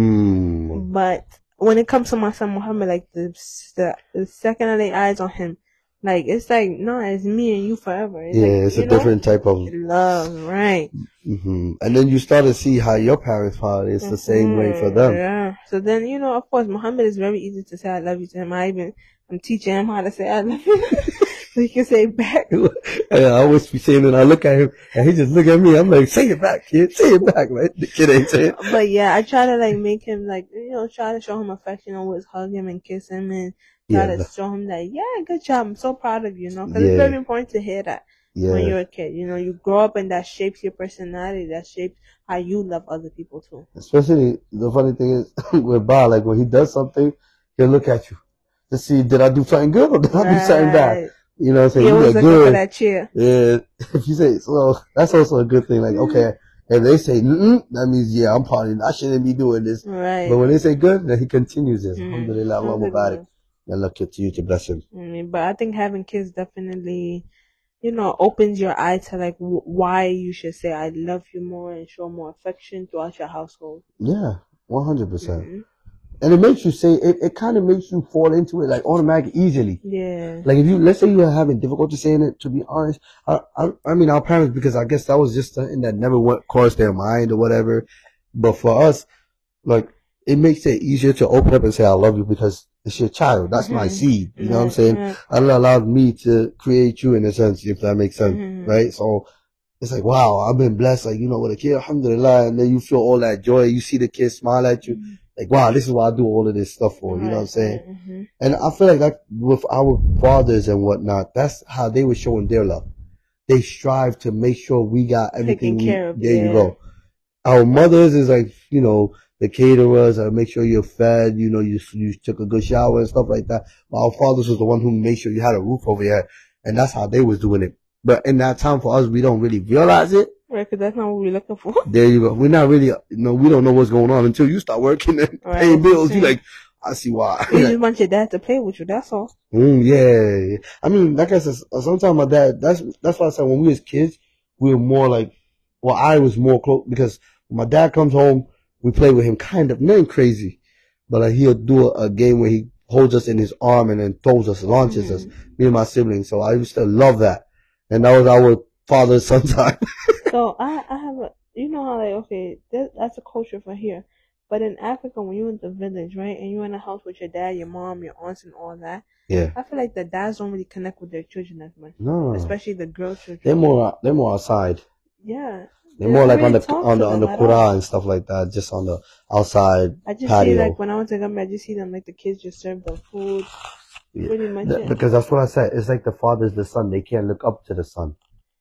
Mm. But when it comes to my son Muhammad, like the the, the second I lay eyes on him, like it's like no, it's me and you forever. It's Yeah, like, it's you a know? different type of. love, right? hmm And then you start to see how your parents felt. It's the same way for them. Yeah. So then, you know, of course, Muhammad is very easy to say I love you to him. I even, I'm teaching him how to say I love you. So he can say it back. And I always be saying it. I look at him and he just look at me. I'm like, say it back, kid. Say it back, man. The kid ain't saying. But yeah, I try to like make him like, you know, try to show him affection, always hug him and kiss him and try Yeah. to show him that, yeah, good job. I'm so proud of you, you know, because Yeah. it's very important to hear that. When Yeah. you're a kid, you know, you grow up and that shapes your personality, that shapes how you love other people too. Especially the funny thing is with Bob, like when he does something, he'll look at you to see did I do something good or did I do something bad. Right. You know what I'm saying? He You always look looking for good. that cheer. Yeah. If you say so, that's also a good thing. Like okay, if they say mm that means yeah, I'm probably I shouldn't be doing this. Right. But when they say good, then he continues this. Mm. Alhamdulillah, Allah Mubarak. And look at you to bless him. Mm, but I think having kids definitely, you know, opens your eye to like w- why you should say I love you more and show more affection throughout your household. Yeah, one hundred percent. Mhm. And it makes you say, it, it kind of makes you fall into it like automatic easily. Yeah. Like if you, let's say you are having difficulty saying it, to be honest, I, I, I mean our parents, because I guess that was just something that never went crossed their mind or whatever. But for us, like, it makes it easier to open up and say I love you because it's your child. That's my Mhm. seed. You know what I'm Right, saying? right. Allah allowed me to create you in a sense, if that makes sense, Mhm. right? So it's like, wow, I've been blessed, like, you know, with a kid, alhamdulillah, and then you feel all that joy. You see the kid smile at you. Like, wow, this is what I do all of this stuff for. You know what I'm saying? Right, mhm. And I feel like that with our fathers and whatnot, that's how they were showing their love. They strive to make sure we got everything. Taken care we, of, there yeah. you go. Our mothers is like, you know, the caterers, uh, make sure you're fed, you know, you you took a good shower and stuff like that. But our fathers was the one who made sure you had a roof over your head. And that's how they was doing it. But in that time for us, we don't really realize it. Right, because that's not what we're looking for. There you go. We're not really, you know, we don't know what's going on until you start working and Right, paying bills. You same. like, I see why. You just want your dad to play with you, that's all. Mm, yeah. I mean, like I said, sometimes my dad, that's, that's why I said when we was kids, we were more like, well, I was more close because when my dad comes home, we play with him kind of, nothing crazy, but like he'll do a, a game where he holds us in his arm and then throws us, launches us, me and my siblings. So I used to love that. And that was our father son time. So I, I have a, you know how like, okay, that, that's a culture for here. But in Africa, when you're in the village, right, and you're in a house with your dad, your mom, your aunts, and all that, Yeah. I feel like the dads don't really connect with their children as much, No. especially the girl children. They're more, they're more outside. Yeah. They're They more don't like on really the, talk on to the, on the them at all. Quran and stuff like that, just on the outside I just patio. see like when I went to Gambia, I just see them like the kids just serve them food. Yeah. Pretty much Th- it. Because that's what I said. It's like the father's the son. They can't look up to the son.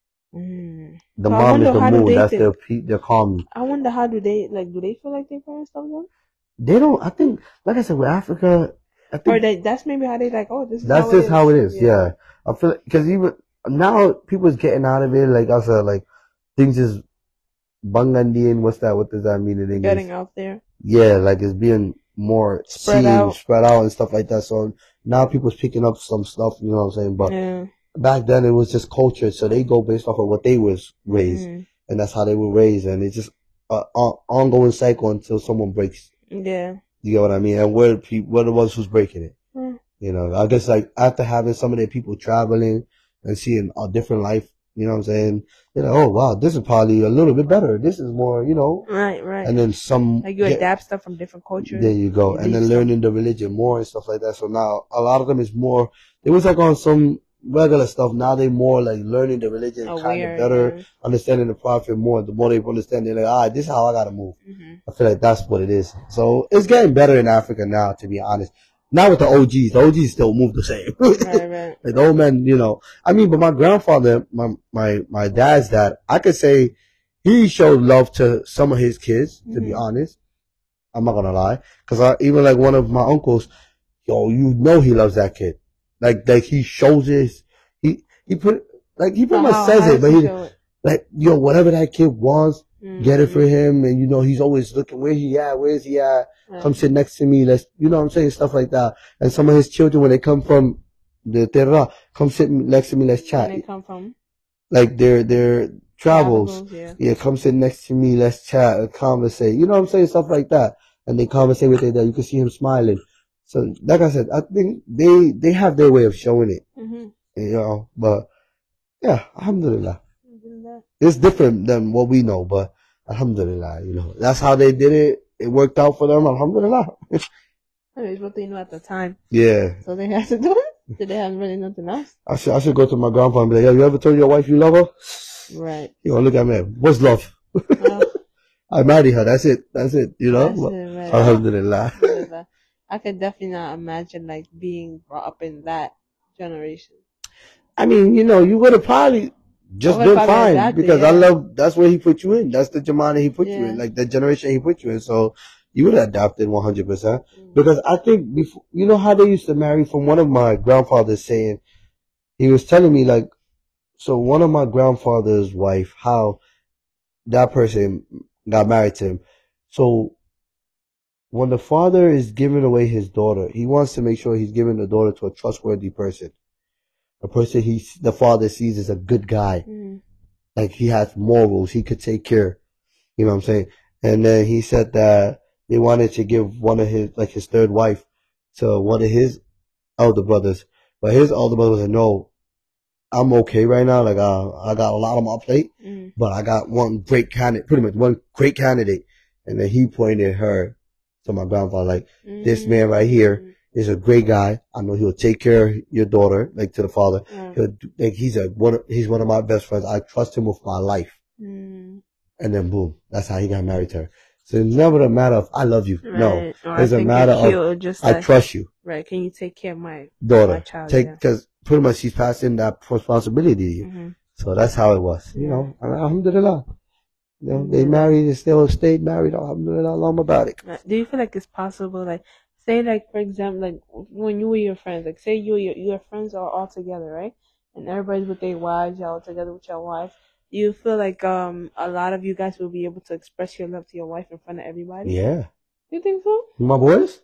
Mm. The So I mom is wonder the how do moon. they That's think- their pe- their calm. I wonder how do they like? Do they feel like their parents love them, They don't. I think, like I said, with Africa, I or think they? That's maybe how they like. Oh, this is that's how just it how it is. is. Yeah, I feel because even now people's getting out of it. Like I said, like things is bangandian. What's that? What does that mean in English? Getting out there. Yeah, like it's being more Spread seen, out. spread out, and stuff like that. So now people's picking up some stuff. You know what I'm saying? But Yeah. back then it was just culture, so they go based off of what they was raised, Mhm. and that's how they were raised, and it's just an ongoing cycle until someone breaks. Yeah. You get what I mean? And we're the people, we're the ones who's breaking it. Mm. You know, I guess like after having some of their people traveling and seeing a different life, you know what I'm saying? They're like, oh wow, this is probably a little bit better. This is more, you know. Right, right. And then some. Like you yeah, adapt stuff from different cultures. There you go. You And then leave learning the religion more and stuff like that. So now a lot of them is more, it was like on some regular stuff. Now they more like learning the religion kind Aware, of better, yeah. understanding the prophet more. The more they understand, they're like, all right, this is how I got to move. Mm-hmm. I feel like that's what it is. So it's getting better in Africa now, to be honest. Not with the O Gs. The O Gs still move the same. Right, right. Like the old men, you know. I mean, but my grandfather, my, my, my dad's dad, I could say he showed love to some of his kids, to Mm-hmm. be honest. I'm not gonna lie. Cause I, even like one of my uncles, yo, you know he loves that kid. Like, like he shows his, he, he put, like he pretty So much how- says how it, does but he he, show it? like, yo, whatever that kid wants, Mm-hmm. get it for him. And you know, he's always looking, where he at? Where is he at? Right. Come sit next to me. Let's, you know what I'm saying? Stuff like that. And some of his children, when they come from the Terra, come sit next to me. Let's chat. Where they come from? Like their, their travels. Travels, yeah. Yeah, come sit next to me. Let's chat and conversate. You know what I'm saying? Stuff like that. And they conversate with their dad. You can see him smiling. So, like I said, I think they, they have their way of showing it. Mm-hmm. You know, but yeah, alhamdulillah. Alhamdulillah. It's different than what we know, but alhamdulillah, you know, that's how they did it. It worked out for them, alhamdulillah. I mean, it's what they knew at the time. Yeah. So they had to do it. Did they have really nothing else? I should, I should go to my grandpa and be like, yo, you ever told your wife you love her? Right. You gonna look at me, what's love? Well, I married her, that's it, that's it, you know? that's But it, right. alhamdulillah. Alhamdulillah. I could definitely not imagine like being brought up in that generation. I mean, you know, you would have probably just I been would've probably fine adapted, because I yeah. love, that's where he put you in. That's the Jamana he put you Yeah. in, like the generation he put you in. So you would have adapted one hundred percent. Mm. Because I think before, you know how they used to marry, from one of my grandfathers saying, he was telling me like, so one of my grandfather's wife, how that person got married to him. So when the father is giving away his daughter, he wants to make sure he's giving the daughter to a trustworthy person. A person he, the father sees as a good guy. Mm. Like he has morals, he could take care. You know what I'm saying? And then he said that they wanted to give one of his, like his third wife to one of his elder brothers. But his elder brother was like, no, I'm okay right now. Like, uh, I got a lot on my plate, Mm. but I got one great candidate, pretty much one great candidate. And then he pointed her to my grandfather, like, this man right here is a great guy. I know he'll take care of your daughter, like to the father. Mm. He'll, do- like, he's a, one of, he's one of my best friends. I trust him with my life. Mm. And then boom, that's how he got married to her. So it's never a matter of, I love you. No. Right. Or I It's a think matter you're cute, of, or just I like, trust you, right. Can you take care of my daughter. my child? Take, yeah. cause pretty much she's passing that responsibility to you. Mm-hmm. So that's how it was, you Yeah. know, and alhamdulillah. You know, they Alhamdulillah. married and still stayed married, alhamdulillah, Allah Mubarak. Uh, Do you feel like it's possible, like, say, like, for example, like, when you and your friends, like, say you and your, your friends are all together, right? And everybody's with their wives, y'all together with your wife. Do you feel like, um, a lot of you guys will be able to express your love to your wife in front of everybody? Yeah. You think so? My boys?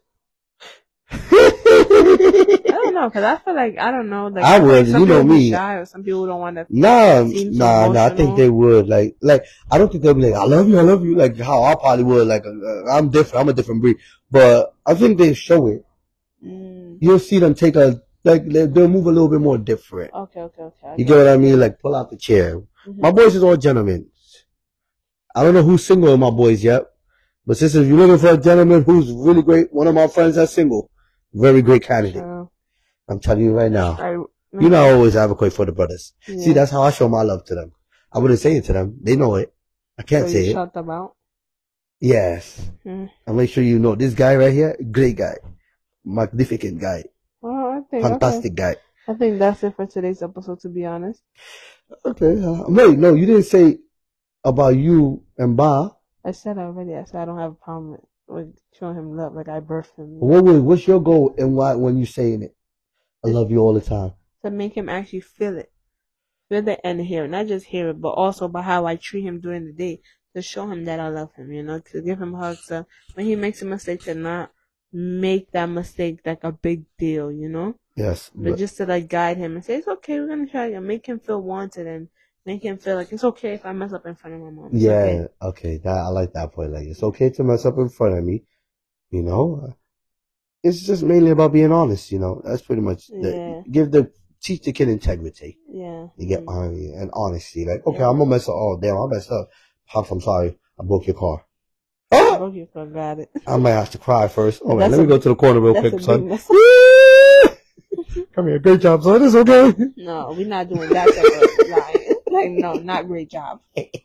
I don't know, cause I feel like, I don't know, like, I feel would, like some you know people be me. shy, or some people don't want to. Nah, Seems nah, nah, I think emotional. they would, like, like, I don't think they'll be like, I love you, I love you, like how I probably would, like, uh, I'm different, I'm a different breed. But I think they show it. Mm. You'll see them take a, like, they- they'll move a little bit more different. Okay, okay, okay. I You get what I mean? Like, pull out the chair. Mhm. My boys is all gentlemen. I don't know who's single in my boys yet. But sister, if you're looking for a gentleman who's really great, one of my friends that's single, very great candidate. True. I'm telling you right now. I, You know, I always advocate for the brothers. Yeah. See, that's how I show my love to them. I wouldn't say it to them. They know it. I can't so say you it. shut them out? Yes. Hmm. I'll make sure you know this guy right here, great guy. Magnificent guy. Well, I think, Fantastic okay. guy. I think that's it for today's episode, to be honest. Okay. Uh, wait, no, you didn't say about you and Ba. I said already, I said I don't have a problem with, with showing him love, like I birthed him. What was, what's your goal and why when you saying it? I love you all the time. To make him actually feel it. Feel it and hear it. Not just hear it, but also by how I treat him during the day. To show him that I love him, you know, to give him hugs. So when he makes a mistake, to not make that mistake like a big deal, you know? Yes. But, But, just to like guide him and say, it's okay, we're gonna try again. Make him feel wanted and make him feel like it's okay if I mess up in front of my mom. It's yeah. okay. Okay. That I like that point. Like it's okay to mess up in front of me. You know. it's just mainly about being honest, you know. That's pretty much the, Yeah. give the teach the kid integrity. Yeah. You get mm. honesty and honesty. Like, okay, Yeah. I'm gonna mess up. Oh, damn, I messed up. Pops, I'm sorry. I broke your car. I broke your car, got it. I might have to cry first. All right, That's let me a- go to the corner real That's quick, a son. big mess. Come here, great job, son. It's okay. No, we're not doing that type of lying. Like, no, not great job.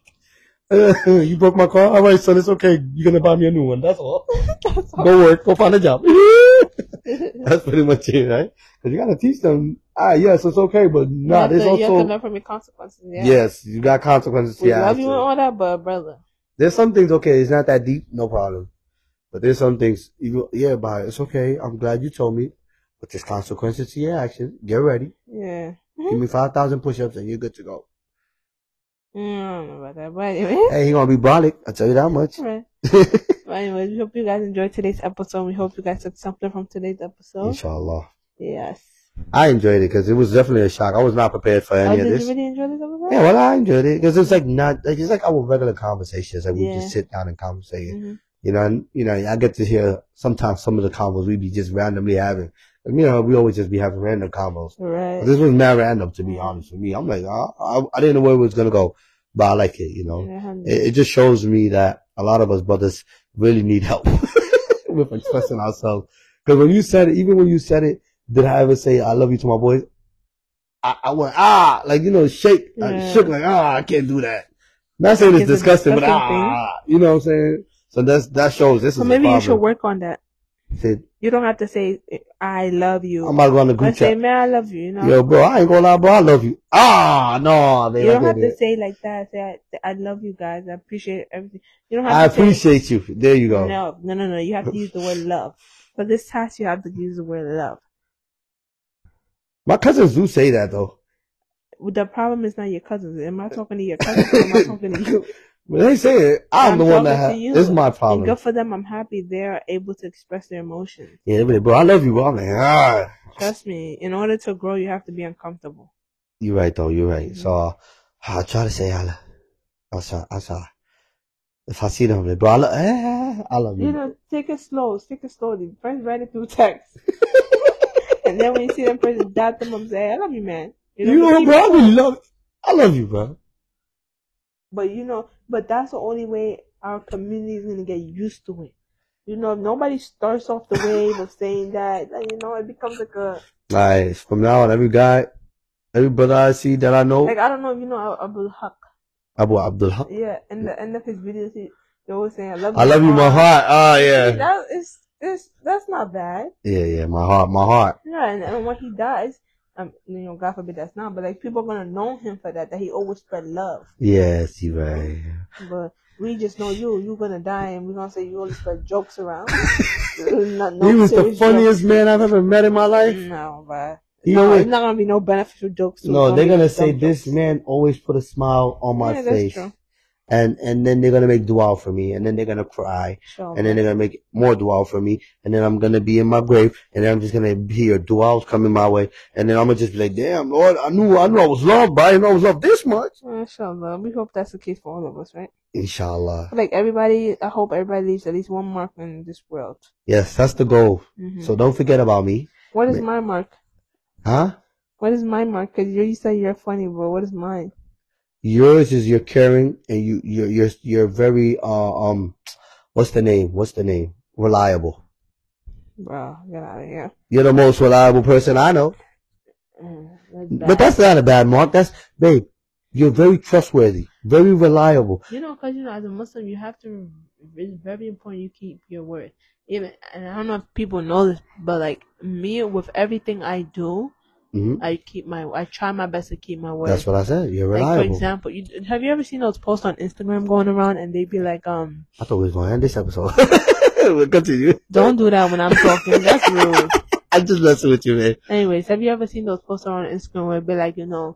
You broke my car? All right, son, it's okay. You're gonna buy me a new one. That's all. That's all. Go work. Go find a job. That's pretty much it, right? Because you gotta teach them. Ah, yes, it's okay, but You nah, have there's to- You have to also learn from your consequences. Yeah. yes, you got consequences to We your love you and actions. all that, but brother. There's some things okay. It's not that deep, no problem. But there's some things. You go, yeah, but it's okay. I'm glad you told me. But there's consequences to your actions. Get ready. Yeah. Give me five thousand push-ups and you're good to go. Mm, I don't know about that, but anyway. Hey, he gonna be brolic. I tell you that much. Right. But anyways, we hope you guys enjoyed today's episode. We hope you guys took something from today's episode. Inshallah. Yes. I enjoyed it because it was definitely a shock. I was not prepared for Oh, any of did this. you really enjoy this episode? Yeah, well, I enjoyed it because it's like not, like, it's like our regular conversations. Like we Yeah. just sit down and conversate. Mm-hmm. You know, and, you know, I get to hear sometimes some of the combos we be just randomly having. And, you know, we always just be having random combos. Right. This was mad random, to be honest with me. I'm like, I, I, I didn't know where it was going to go, but I like it, you know. Yeah, It, it just shows me that a lot of us brothers really need help with expressing ourselves. Because when you said it, even when you said it, did I ever say I love you to my boys? I, I went, ah, like, you know, shake, I Yeah. shook like, ah, I can't do that. Not saying it's It's a disgusting, but disgusting ah, you know what I'm saying? So that's, that shows this So is maybe a you should problem. work on that. Said, You don't have to say, I love you. I'm about to go on the group Let's say, chat. man, I love you, you know? Yo, bro, I ain't gonna lie, bro, I love you. Ah, no, man, You I don't have did to it. say like that. Say, I, I love you guys. I appreciate everything. You don't have I to say, appreciate you. There you go. no, no, no, no. You have to use the word love. For this task, you have to use the word love. My cousins do say that though. The problem is not your cousins. Am I talking to your cousins or am I talking to you? When they say it, I'm, I'm the one that talking has. to you. It's my And problem. good for them. I'm happy they're able to express their emotions. Yeah, they be like, bro, I love you, bro. I'm like, ah. Trust me. In order to grow, you have to be uncomfortable. You're right though. You're right. Mhm. So I try to say I love. I try. I try. If I see them, I'm like, bro, I love. Eh, I love you. You know, take it slow. Take it slowly. First, write it through text. And then when you see them person, dot them up and say, I love you, man. You know, know, keep bro, I it really going. love. I love you, bro. But you know, but that's the only way our community is gonna get used to it. You know, if nobody starts off the wave of saying that, then, you know, it becomes like a Like from now on, every guy, every brother I see that I know, like I don't know if you know Abdul Haq. Abu Abdul Haq. Yeah, in the end of his videos, he they always saying, "I love you, I love you, my heart. Ah, yeah, That is, it's that's not bad. yeah, yeah. My heart, my heart. Yeah, and, and when he dies, um, you know, God forbid that's not, but like people are gonna know him for that. That he always spread love. Yes, you right. But we just know you. You're gonna die, and we're gonna say you only spread jokes around. Not, no He was the serious funniest man I've ever met in my life. jokes. No, but He no, always- it's not gonna be no beneficial jokes. It's No, they're be gonna dumb say this jokes. man always put a smile on my Yeah, that's face, true. and and then they're gonna make dua for me, and then they're gonna cry, Sure, and then they're gonna make more dua for me, and then I'm gonna be in my grave, and then I'm just gonna hear duas coming my way, and then I'm gonna just be like, damn, Lord, I knew I knew I was loved, but I didn't know I was loved this much. Inshallah. We hope that's the case for all of us, right? Inshallah. Like everybody, I hope everybody leaves at least one mark in this world. Yes, that's the goal. Mhm. So don't forget about me, What is my mark? huh? What is my mark? Because you say you're funny, but what is mine? Yours is you're caring, and you you're you're you're very uh um, what's the name? What's the name? Reliable. Bro, get out of here. You're the most reliable person I know. Mm, that's But bad. that's not a bad mark. That's, babe, you're very trustworthy, very reliable. You know, because, you know, as a Muslim, you have to, it's very important you keep your word. Even, and I don't know if people know this, but like me, with everything I do, hmm I keep my, I try my best to keep my word. That's what I said. You're Like, for reliable. example, you, have you ever seen those posts on Instagram going around and they be like, um, I thought we was going to end this episode. We'll continue. don't do that when I'm talking. That's rude. I'm just messing with you, man. Anyways, have you ever seen those posts on Instagram where it be like, you know,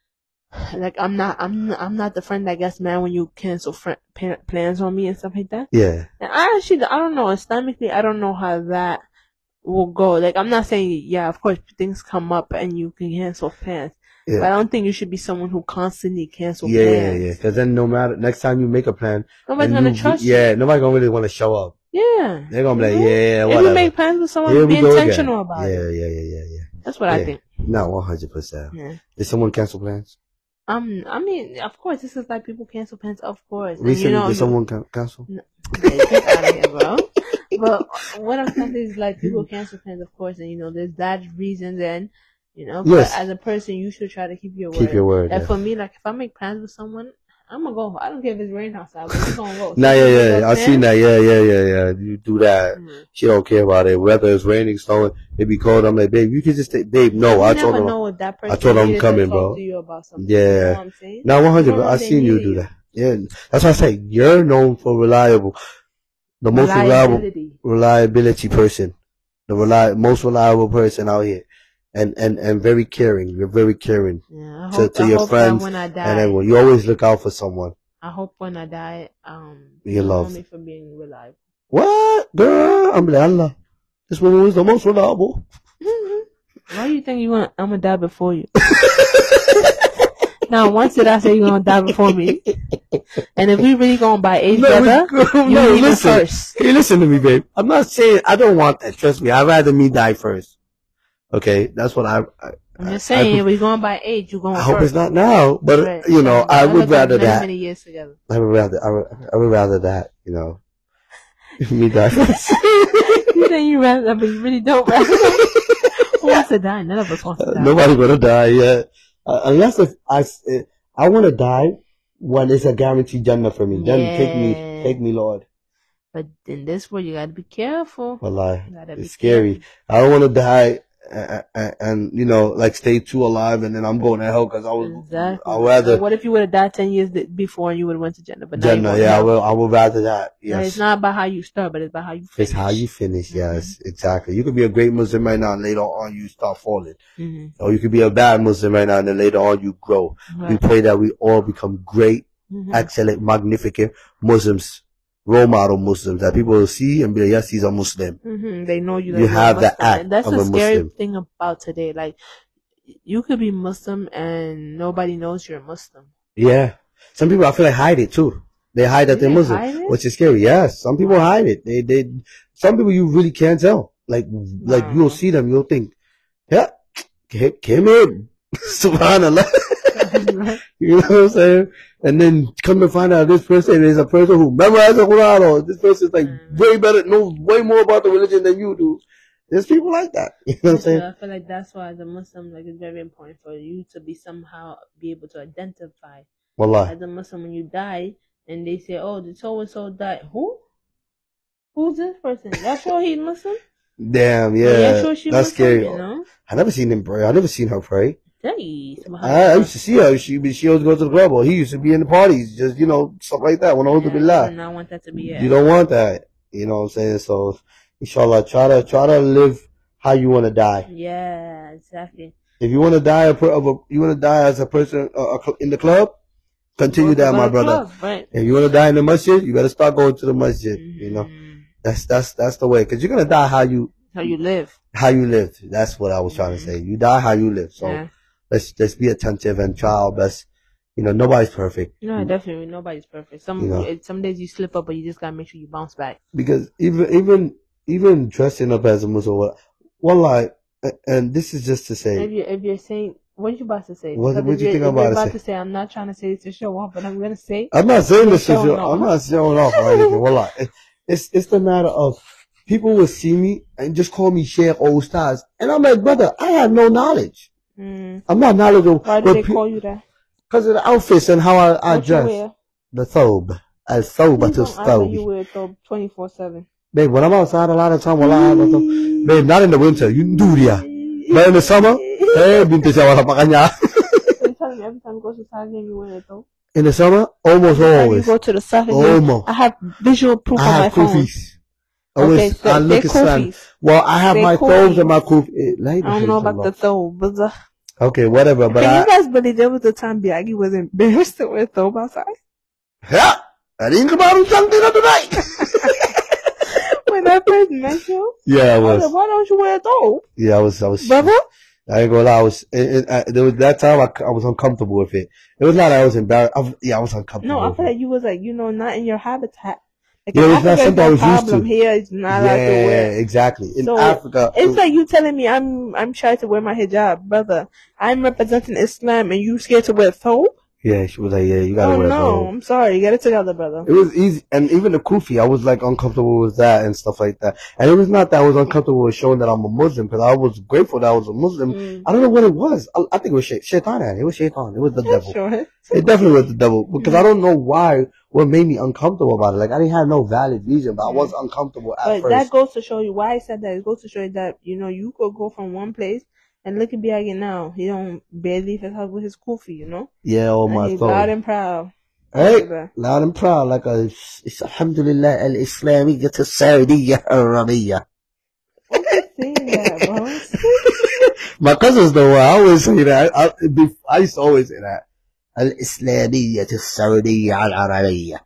like I'm not, I'm, not, I'm not the friend that gets mad when you cancel friend, pa- plans on me and stuff like that. Yeah. And I actually, I don't know, Islamically, I don't know how that will go. Like, I'm not saying, yeah, of course, things come up and you can cancel plans. Yeah. But I don't think you should be someone who constantly cancels Yeah, yeah, plans. yeah. Because then no matter, next time you make a plan, Nobody's and gonna you- trust you. Yeah, nobody's going to really want to show up. Yeah. They're gonna be like, Mhm. yeah, If whatever. you make plans with someone, Here be we go intentional again. about Yeah, it. yeah, yeah, yeah, yeah. That's what I Yeah. think. No, one hundred percent. Yeah. Did someone cancel plans? Um, I mean, of course, this is like people cancel plans, of course. And Recently, you know, did you- someone can- cancel? No, okay, get out of here, bro. But what I'm saying is, like, people cancel plans, of course, and you know, there's that reason. Then, you know, Yes. but as a person, you should try to keep your word. Keep your word. Like Yeah. for me, like if I make plans with someone, I'm gonna go. I don't care if it's raining outside, but we're gonna go. Nah, So yeah, if yeah. it's I seen that. Yeah, yeah, yeah, yeah. You do that. Mhm. She don't care about it. Whether it's raining, snowing, it be cold. I'm like, babe, you can just take, babe, no, You I never told her. know if that person I told her I'm needed coming, to talk bro. to you about something. Yeah. You know what I'm saying? Now, one hundred, You don't but know I if they seen you needed do you. that. Yeah. That's why I say you're known for reliable. The most reliable, Reliability. reliability person. The reli- most reliable person out here. And, and, and very caring. You're very caring. Yeah, I To- hope, to I your hope friends that when I die, And then you always look out for someone. I hope when I die, um, You you know love. me for being reliable. What? Girl, I'm like, Allah. This woman was the most reliable. Why do you think you want? I'm gonna die before you? Now, once did I say you're gonna die before me? And if we really going by age, brother, no, you no, leave it listen. first. Hey, listen to me, babe. I'm not saying I don't want that. Trust me. I'd rather me die first. Okay, that's what I. I I'm just I- saying, I, if we going by age, you going I first. hope it's not now, but Right. you know, I Y'all would look like rather many, that. Many years together. I would rather. I would, I would rather that. You know, me die first. You think you rather, but you really don't rather. Who wants to die? None of us wants to die. Nobody gonna die yet, uh, unless if I. I want to die when it's a guaranteed Jannah for me. Then take me, Yeah. take me, Lord. But in this world, you gotta be careful. Wallahi, You gotta be it's scary. careful. I don't want to die and, and, and, you know, like stay too alive and then I'm going to hell because I was, Exactly. I'd rather, What if you would have died ten years th- before and you would have went to Jannah? But now you Jannah, going to yeah, I hell. will, I would rather that. Now, Yes. it's not about how you start, but it's about how you finish. It's how you finish. Yes, exactly. You could be a great Muslim right now and later on you start falling. Mm-hmm. Or you could be a bad Muslim right now and then later on you grow. We Right. pray that we all become great, Mm-hmm. excellent, magnificent Muslims, role model Muslims that people will see and be like, yes, he's a Muslim. Mm-hmm. They know you. You that have you're the Muslim. act And that's of the a scary Muslim. thing about today. Like, you could be Muslim and nobody knows you're Muslim. Yeah. Some people I feel like hide it too. They hide that Do they're they Muslim, hide it? which is scary. Yes. Some people hide it. They, they, some people you really can't tell. Like, like Wow. you'll see them, you'll think, yeah, ca- came in. Subhanallah. You know what I'm saying? And then come to find out this person is a person who memorized the Quran, or this person's like Mm. way better, knows way more about the religion than you do. There's people like that. You know what I'm saying? I feel like that's why as a Muslim, like, it's very important for you to be somehow be able to identify. Wallah. As a Muslim, when you die, and they say, "Oh, the so and so died." Who? Who's this person? Y'all sure he's Muslim? Damn, Yeah, yeah. sure she That's Muslim, scary. You know? I never seen him pray. I never seen her pray. Hey, I, I used to see her. She she always go to the club, or he used to be in the parties, just you know stuff like that. When I was to be yeah, live, and I want that to be it. you don't want that. You know what I'm saying? So, inshallah, try to try to live how you want to die. Yeah, exactly. If you want to die a, per- of a you want to die as a person uh, uh, in the club, continue that, Go to my the brother. club, right? If you want to die in the masjid, you better start going to the masjid. You know, Mhm. that's that's that's the way, because you're gonna die how you How you live. how you lived. That's what I was trying to say. You die how you live. So. Yeah. Let's let's be attentive and try our best. You know, nobody's perfect. No, definitely. Nobody's perfect. Some You know. it, some days you slip up, but you just gotta make sure you bounce back. Because even even even dressing up as a Muslim, wallah, and this is just to If say, you if you're saying what you about to say, What- Because what if you you're- think if I'm you're about to about say? to say, I'm not trying to say this to show off, but I'm gonna say, I'm not saying You're this to showing show, off. I'm not showing off or anything. Wallah, It- it's it's the matter of people will see me and just call me Sheikh or Ustaz, and I'm like, brother, I have no knowledge. mm, I'm not knowledgeable. why do they call you that? Because of the outfits and how I, I What you dress. wear? The thobe, al thoba You to don't act like you thobe. wear thobe twenty-four seven. Babe, when I'm outside a lot of time, wallah, I have a thobe. Babe, not in the winter. You do ya. But in the summer, eh, binti siya wala pa kanya. You tell me every time you go to Saudi game, you wear a thobe. In the summer, almost Every time you always. go to the Saudi game, Almost. I have visual proof I on my have phone. kufis. Always, Okay, so I they're look at sun. kufis. Well, I have They're my kufis. thobes and my kuf. eh, la I ilaha don't know about illallah. the thobe, but the, Okay, whatever. But can I, you guys believe there was a time Biagi was embarrassed to wear thobe outside? yeah, I didn't come out with something tonight. When I first met you, Yeah, I I was was. like, why don't you wear a thobe, Yeah, I was. I was. brother? I ain't gonna lie. I was. It, it, I, there was that time I, I was uncomfortable with it. It was not that I was embarrassed. I was, yeah, I was uncomfortable. No, I with feel it. like you was like, you know, not in your habitat. Like Yeah, in it's not Africa, it's something I no was used problem. to. Here, it's not Yeah, allowed to wear. exactly. In So, Africa, it's like you telling me I'm I'm shy to wear my hijab, brother. I'm representing Islam, and you scared to wear thobe? yeah, she was like, yeah, you gotta Oh wear no, thobe. I'm sorry. You get it together, brother. It was easy, and even the kufi, I was like uncomfortable with that and stuff like that. And it was not that I was uncomfortable with showing that I'm a Muslim, because I was grateful that I was a Muslim. Mm. I don't know what it was. I, I think it was shait- shaitan. It was shaitan. It was the devil. Sure. It definitely was the devil, because I don't know why, what made me uncomfortable about it. Like, I didn't have no valid reason, but I was uncomfortable at But first. that goes to show you why I said that. It goes to show you that, you know, you could go from one place and look at Biagi now. He don't barely leave his house with his kufi, you know? Yeah, on And my he's phone. loud and proud. Hey, Look at that. loud and proud, like a, it's Alhamdulillah al-Islamiyyah al-Saudiyyah al-Arabiyyah. Say that, bro. My cousins know I always say that. I, I, I used to always say that. الإسلامية السعودية العربية.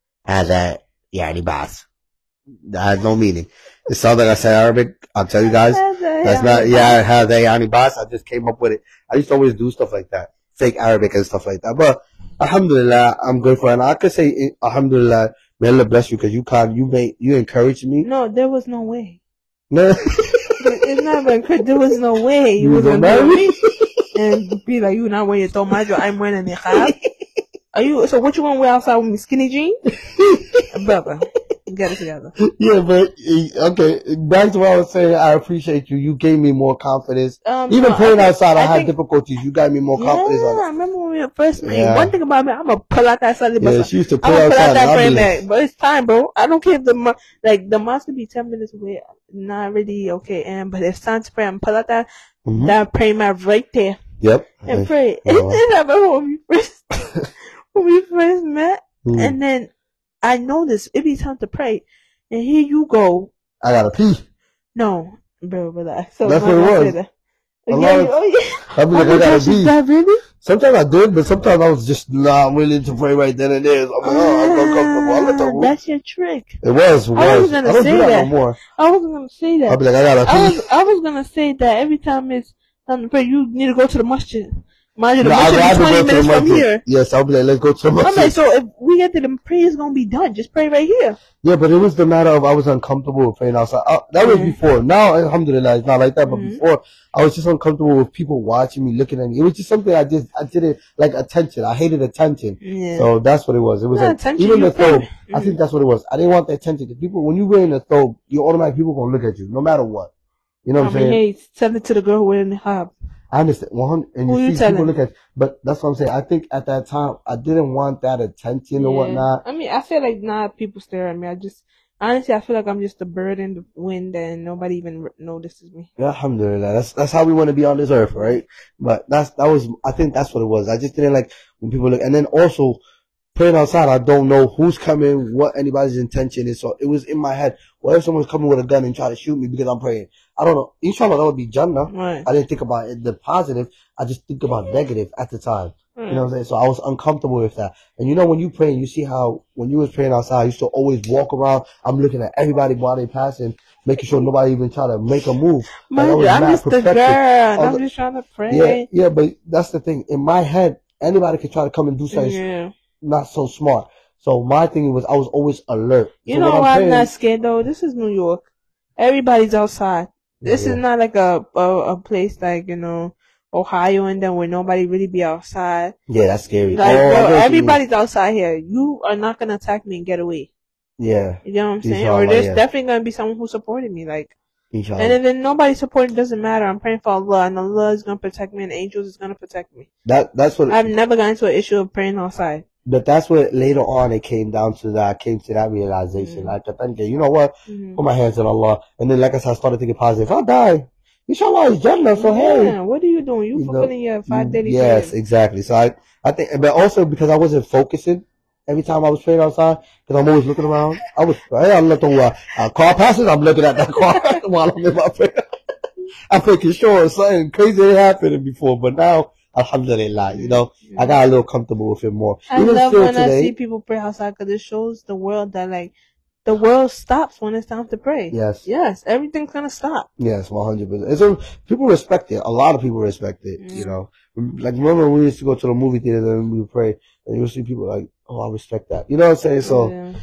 هذا يعني بعث. That has no meaning. It sounds like I said Arabic. I'll tell you guys. That's not, yeah, هذا يعني بعث. I just came up with it. I used to always do stuff like that. Fake Arabic and stuff like that. But alhamdulillah, I'm grateful. And I could say alhamdulillah, may Allah bless you, because you kind, you made, you encouraged me. No, there was no way. No. It's not even, there was no way you You was gonna gonna marry do me? it and be like, you not wearing your tomato, I'm wearing a niqab. Are you, so what you gonna wear outside with me, skinny jeans? Brother, get it together. Yeah, but, okay, back to what I was saying, I appreciate you. You gave me more confidence. Um, Even no, praying I think- outside, I, I had think- difficulties. You got me more confidence Yeah, on I it. remember when we were first met. Yeah. One thing about me, I'm gonna pull out that Sunday Yeah, bus. she used to I'm pray gonna pull outside. out and that I'll be frame like, bag, but it's time, bro. I don't care if the mo- like the mosque could be ten minutes away. Not really okay, and but it's time to pray. I'm pull out that Mhm. that prayer mat right there Yep. and pray. Uh, And then I remember when we first when we first met, Hmm. and then I noticed it be time to pray, and here you go. I gotta pee. No, bro, relax. So That's when what it I was. say that- A Yeah, lot of- oh yeah. I'll be Oh like, my I gotta gosh, is pee. that really? Sometimes I did, but sometimes I was just not willing to pray right then and there. I'm like, oh, I'm uncomfortable. I'm Ah, uncomfortable. that's your trick. It was, it was. I was gonna I don't say do that, that. no more. I wasn't gonna say that. I'll be like, I gotta I pee. was I was gonna say that every time it's time to pray, you need to go to the masjid. Mind you, the No, I'd masjid rather is go twenty to the minutes from masjid. here. Yes, I'll be like, let's go to the I'm like, masjid. so if we get to the prayer, it's gonna be done. Just pray right here. Yeah, but it was the matter of I was uncomfortable with praying outside. Uh, that was Mhm. before. Now, alhamdulillah, it's not like that. But Mhm. before, I was just uncomfortable with people watching me, looking at me. It was just something I just, I didn't like attention. I hated attention. Yeah. So that's what it was. It was Not like, attention, even you the thobe. pray. I think that's what it was. I didn't want the attention. Because people, when you wearing a thobe, you automatically, people gonna look at you, no matter what. You know I what I'm mean, saying? hey, tell it to the girl who wearing the hijab. I understand. one hundred and Who you you see people telling? look at, but that's what I'm saying. I think at that time, I didn't want that attention or Yeah. whatnot. I mean, I feel like nah, people stare at me. I just honestly, I feel like I'm just a bird in the wind, and nobody even r- notices me. Yeah, alhamdulillah. That's that's how we want to be on this earth, right? But that's that was I think that's what it was. I just didn't like when people look, and then also praying outside. I don't know who's coming, what anybody's intention is. So it was in my head. What if someone's coming with a gun and try to shoot me because I'm praying? I don't know. Inshallah, that would be Jannah. Right. I didn't think about it, the positive. I just think about negative at the time. Right. You know what I'm saying? So I was uncomfortable with that. And you know, when you pray, you see how when you was praying outside, I used to always walk around. I'm looking at everybody while they passing, making sure nobody even try to make a move. Like, I Mind was you, I'm mad just the girl. protective. And I'm Although- just trying to Yeah, pray. yeah, but that's the thing. In my head, anybody could try to come and do something Yeah. not so smart. So my thing was, I was always alert. You so know when why I'm praying- not scared though? This is New York. Everybody's outside. This Yeah. is not like a, a a place like, you know, Ohio and then where nobody really be outside. Yeah, that's scary. Like, Oh, I bro, know what you mean. everybody's outside here. You are not gonna attack me and get away. Yeah, You know what I'm saying? Inshallah, Or there's yeah. definitely gonna be someone who supported me. Like, inshallah. and then, then nobody supporting doesn't matter. I'm praying for Allah, and Allah is gonna protect me, and angels is gonna protect me. that that's what. I've never gotten into an issue of praying outside. But that's what later on it came down to that. I came to that realization. Mm. Like, I think, you know what? Mhm. Put my hands on Allah. And then, like I said, I started thinking positive. If I die, inshallah, it's Jannah. So, Yeah, hey. what are you doing? You You know, fulfilling your five daily Yes, prayers. exactly. So, I, I think, but also because I wasn't focusing every time I was praying outside, because I'm always looking around. I was, hey, I'm looking, uh, a car passes, I'm looking at that car while I'm in my prayer. I'm making sure something crazy ain't happening before, but now, alhamdulillah, you know, I got a little comfortable with it more. I Even love still when I today, see people pray outside because it shows the world that like the world stops when it's time to pray. Yes. Yes, everything's gonna stop. Yes, one hundred percent. And so people respect it. A lot of people respect it, you Mm. know. Like, remember when we used to go to the movie theater and we would pray, and you would see people like, oh, I respect that. You know what I'm saying? So, Yeah.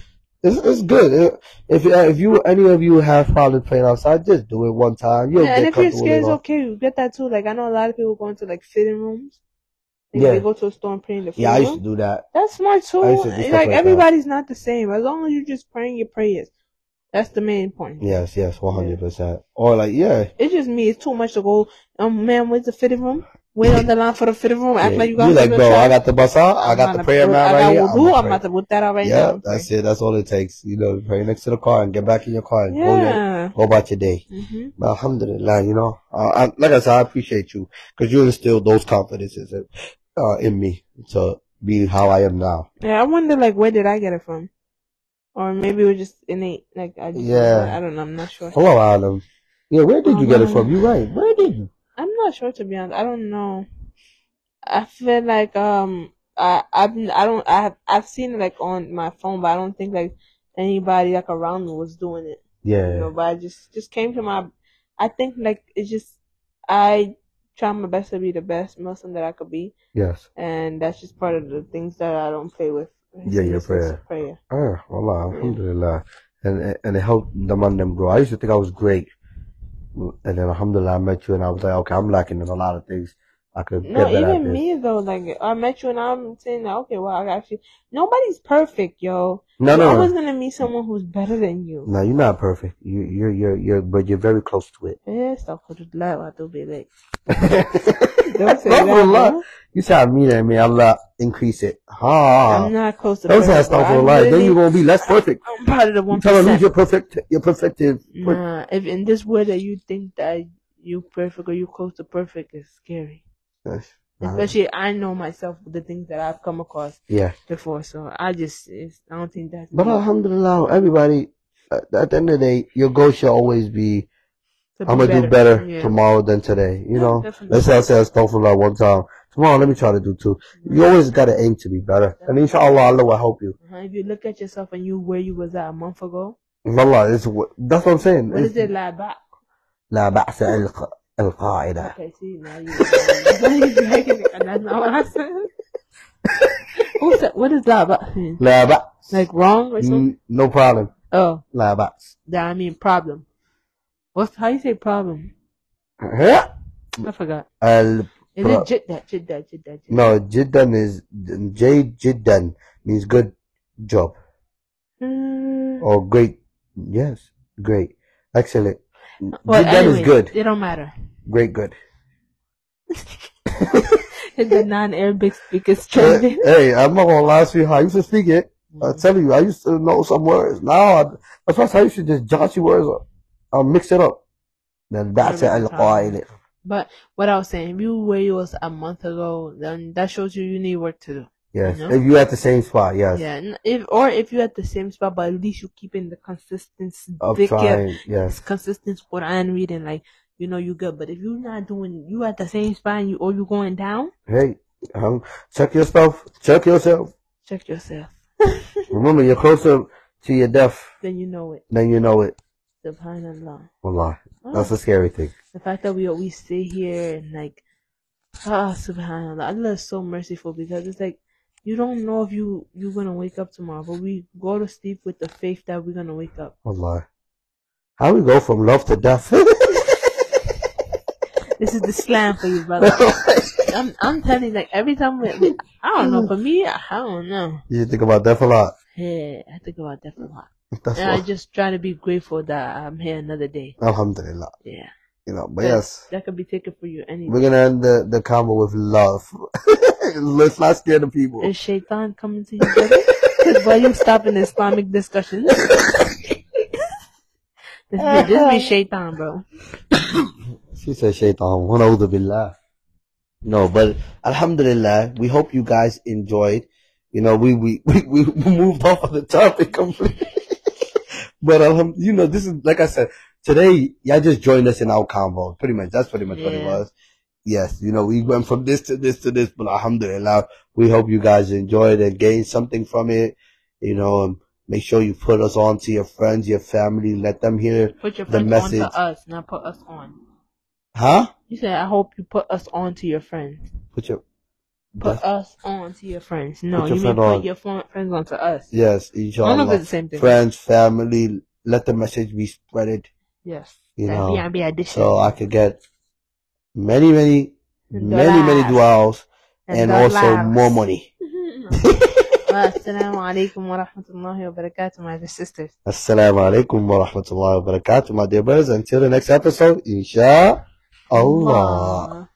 It's it's good. It, if if you any of you have problems playing outside, just do it one time. You'll Yeah, and get if you're comfortable scared, it's later. okay. You get that too. Like I know a lot of people go into like fitting rooms. Like, Yeah. they go to a store and pray in the fitting Yeah, I used to room. do that. That's smart too. I used to do stuff Like like that. everybody's not the same. As long as you're just praying your prayers, that's the main point. Yes, yes, one hundred percent. Or like, yeah. It's just me. It's too much to go. Um, man, where's the fitting room? Wait on the line for the fitting room. Act Yeah. like you got You like, something bro, to I try. got the bus out. I I'm got about the to prayer put- mat I right got here. wudu. I'ma I'm pray. about to put that out right Yeah, now. that's it. That's all it takes. You know, pray next to the car and get back in your car and go, your, Yeah. go about your day. Mm-hmm. But alhamdulillah, you know, uh, I, like I said, I appreciate you because you instilled those confidences in, uh, in me to be how I am now. Yeah, I wonder like where did I get it from, or maybe it was just innate. Like I just, Yeah. I don't know. I'm not sure. Hello, Adam. Yeah, where did you get it Um, from? You right. Where did you? I'm not sure to be honest. I don't know. I feel like um I I've been, I don't I have I've seen it like on my phone, but I don't think like anybody like around me was doing it. Yeah. You know, but I just just came to my. I think like it's just I try my best to be the best Muslim that I could be, Yes. and that's just part of the things that I don't play with. Yeah, your It's just prayer. prayer. Ah, wallah, alhamdulillah. And, and it helped the man them grow. I used to think I was great. And then alhamdulillah, I met you and I was like, okay, I'm lacking in a lot of things. I could No, get better at even this. me though. Like I met you and I'm saying, that, okay, well, I actually nobody's perfect, yo. No, You're no, always no. gonna meet someone who's better than you. No, you're not perfect. You, you're, you're, you're, but you're very close to it. Yeah, stop for the light. I do be like, Don't say that, bro. You try to mean that, man. Allah increase it. Ha. I'm not close to Don't say perfect. bro. I'm astaghfirullah. Then literally- you're gonna be less perfect. I'm part of the You one tell them percent. you're perfect. You're perfected. Nah, if in this world that you think that you perfect or you close to perfect is scary. Yes. Uh-huh. Especially I know myself the things that I've come across Yeah. before, so I just it's, I don't think that's. But me. alhamdulillah, everybody, at at the end of the day, your goal should always be, To I'm be gonna do better Yeah. tomorrow than today. You Yeah, know, definitely. let's say I say astaghfirullah one time. Tomorrow, let me try to do two. You always gotta aim to be better. And inshallah, Allah will help you. Uh-huh. If you look at yourself and you where you was at a month ago, Wallah, it's, what- that's what I'm saying. what is It's- it like back? لا بأس الق- القاعدة. Okay, see now you. That's not what I said. Who said? What is that about? لا بأس. Like wrong or something? Mm, No problem. Oh, لا بأس. that I mean problem. What's how you say problem? ها؟ I forgot. ال- Is Pro- it jidda, jidda, jidda, jidda? No, jiddan is, J jiddan means good job. Mm, Or great. Yes, great. Excellent. well, Jiddan anyway, is good. It don't matter. Great, good. It's the non-Arabic speakers Hey, trending. hey, I'm not gonna lie to you. I used to speak it. I tell you, I used to know some words. Now, I, that's why I used to just jot you words up. I'll mix it up. Then that's it. القاعدة. But what I was saying, if you where you was a month ago, then that shows you you need work to do. Yes. You know? If you at the same spot, yes. Yeah, n- if or if you're at the same spot, but at least you keeping the consistency, Of the trying, yes. consistent Quran reading, like you know you good. But if you're not doing, you at the same spot, and you or you going down, Hey, um, check yourself. Check yourself. check yourself. Remember, you're closer to your death Then you know it. than you know it. Subhanallah. Wallah. Oh, That's a scary thing. the fact that we always sit here and like, ah, Subhanallah, Allah is so merciful because it's like you don't know if you you're gonna wake up tomorrow, but we go to sleep with the faith that we're gonna wake up. Wallah. How we go from love to death? This is the slam for you, brother. I'm I'm telling you, like every time we, we- I don't know. For me, I don't know. You think about death a lot. Yeah, I think about that a lot. That's And I what. just try to be grateful that I'm here another day. Alhamdulillah. Yeah, You know, but that, yes. that could be taken for you any We're day. gonna end the, the combo with love. Let's not scare the people. Is Shaitan coming to you, brother? Because why you stopping Islamic discussions? this be this be Shaitan, bro. She said shaitan. Wa na'udhu billah. No, but alhamdulillah, we hope you guys enjoyed. You know, we, we, we, we moved off of the topic completely. But, um, you know, this is, like I said, today, y'all just joined us in our convo. Pretty much, that's pretty much what it Yeah. was. Yes, you know, we went from this to this to this, but alhamdulillah, we hope you guys enjoyed and gained something from it. You know, um, make sure you put us on to your friends, your family, let them hear Put your the friends message. on to us, not put us on. Huh? You said, I hope you put us on to your friends. Put your, put That's, us on to your friends. No, Put your you mean friend put on. your fr- friends on to us. Yes, I don't know if inshallah. it's the same thing. Friends, family, let the message be spreaded, Yes. you That know, B and B addition. so I could get many, many, And many, many dollars. du'as And and also dollars. more money. Assalamu alaikum wa rahmatullahi wa barakatuh, my dear sisters. Assalamu alaikum wa rahmatullahi wa barakatuh, my dear brothers. Until the next episode, inshallah. Allah.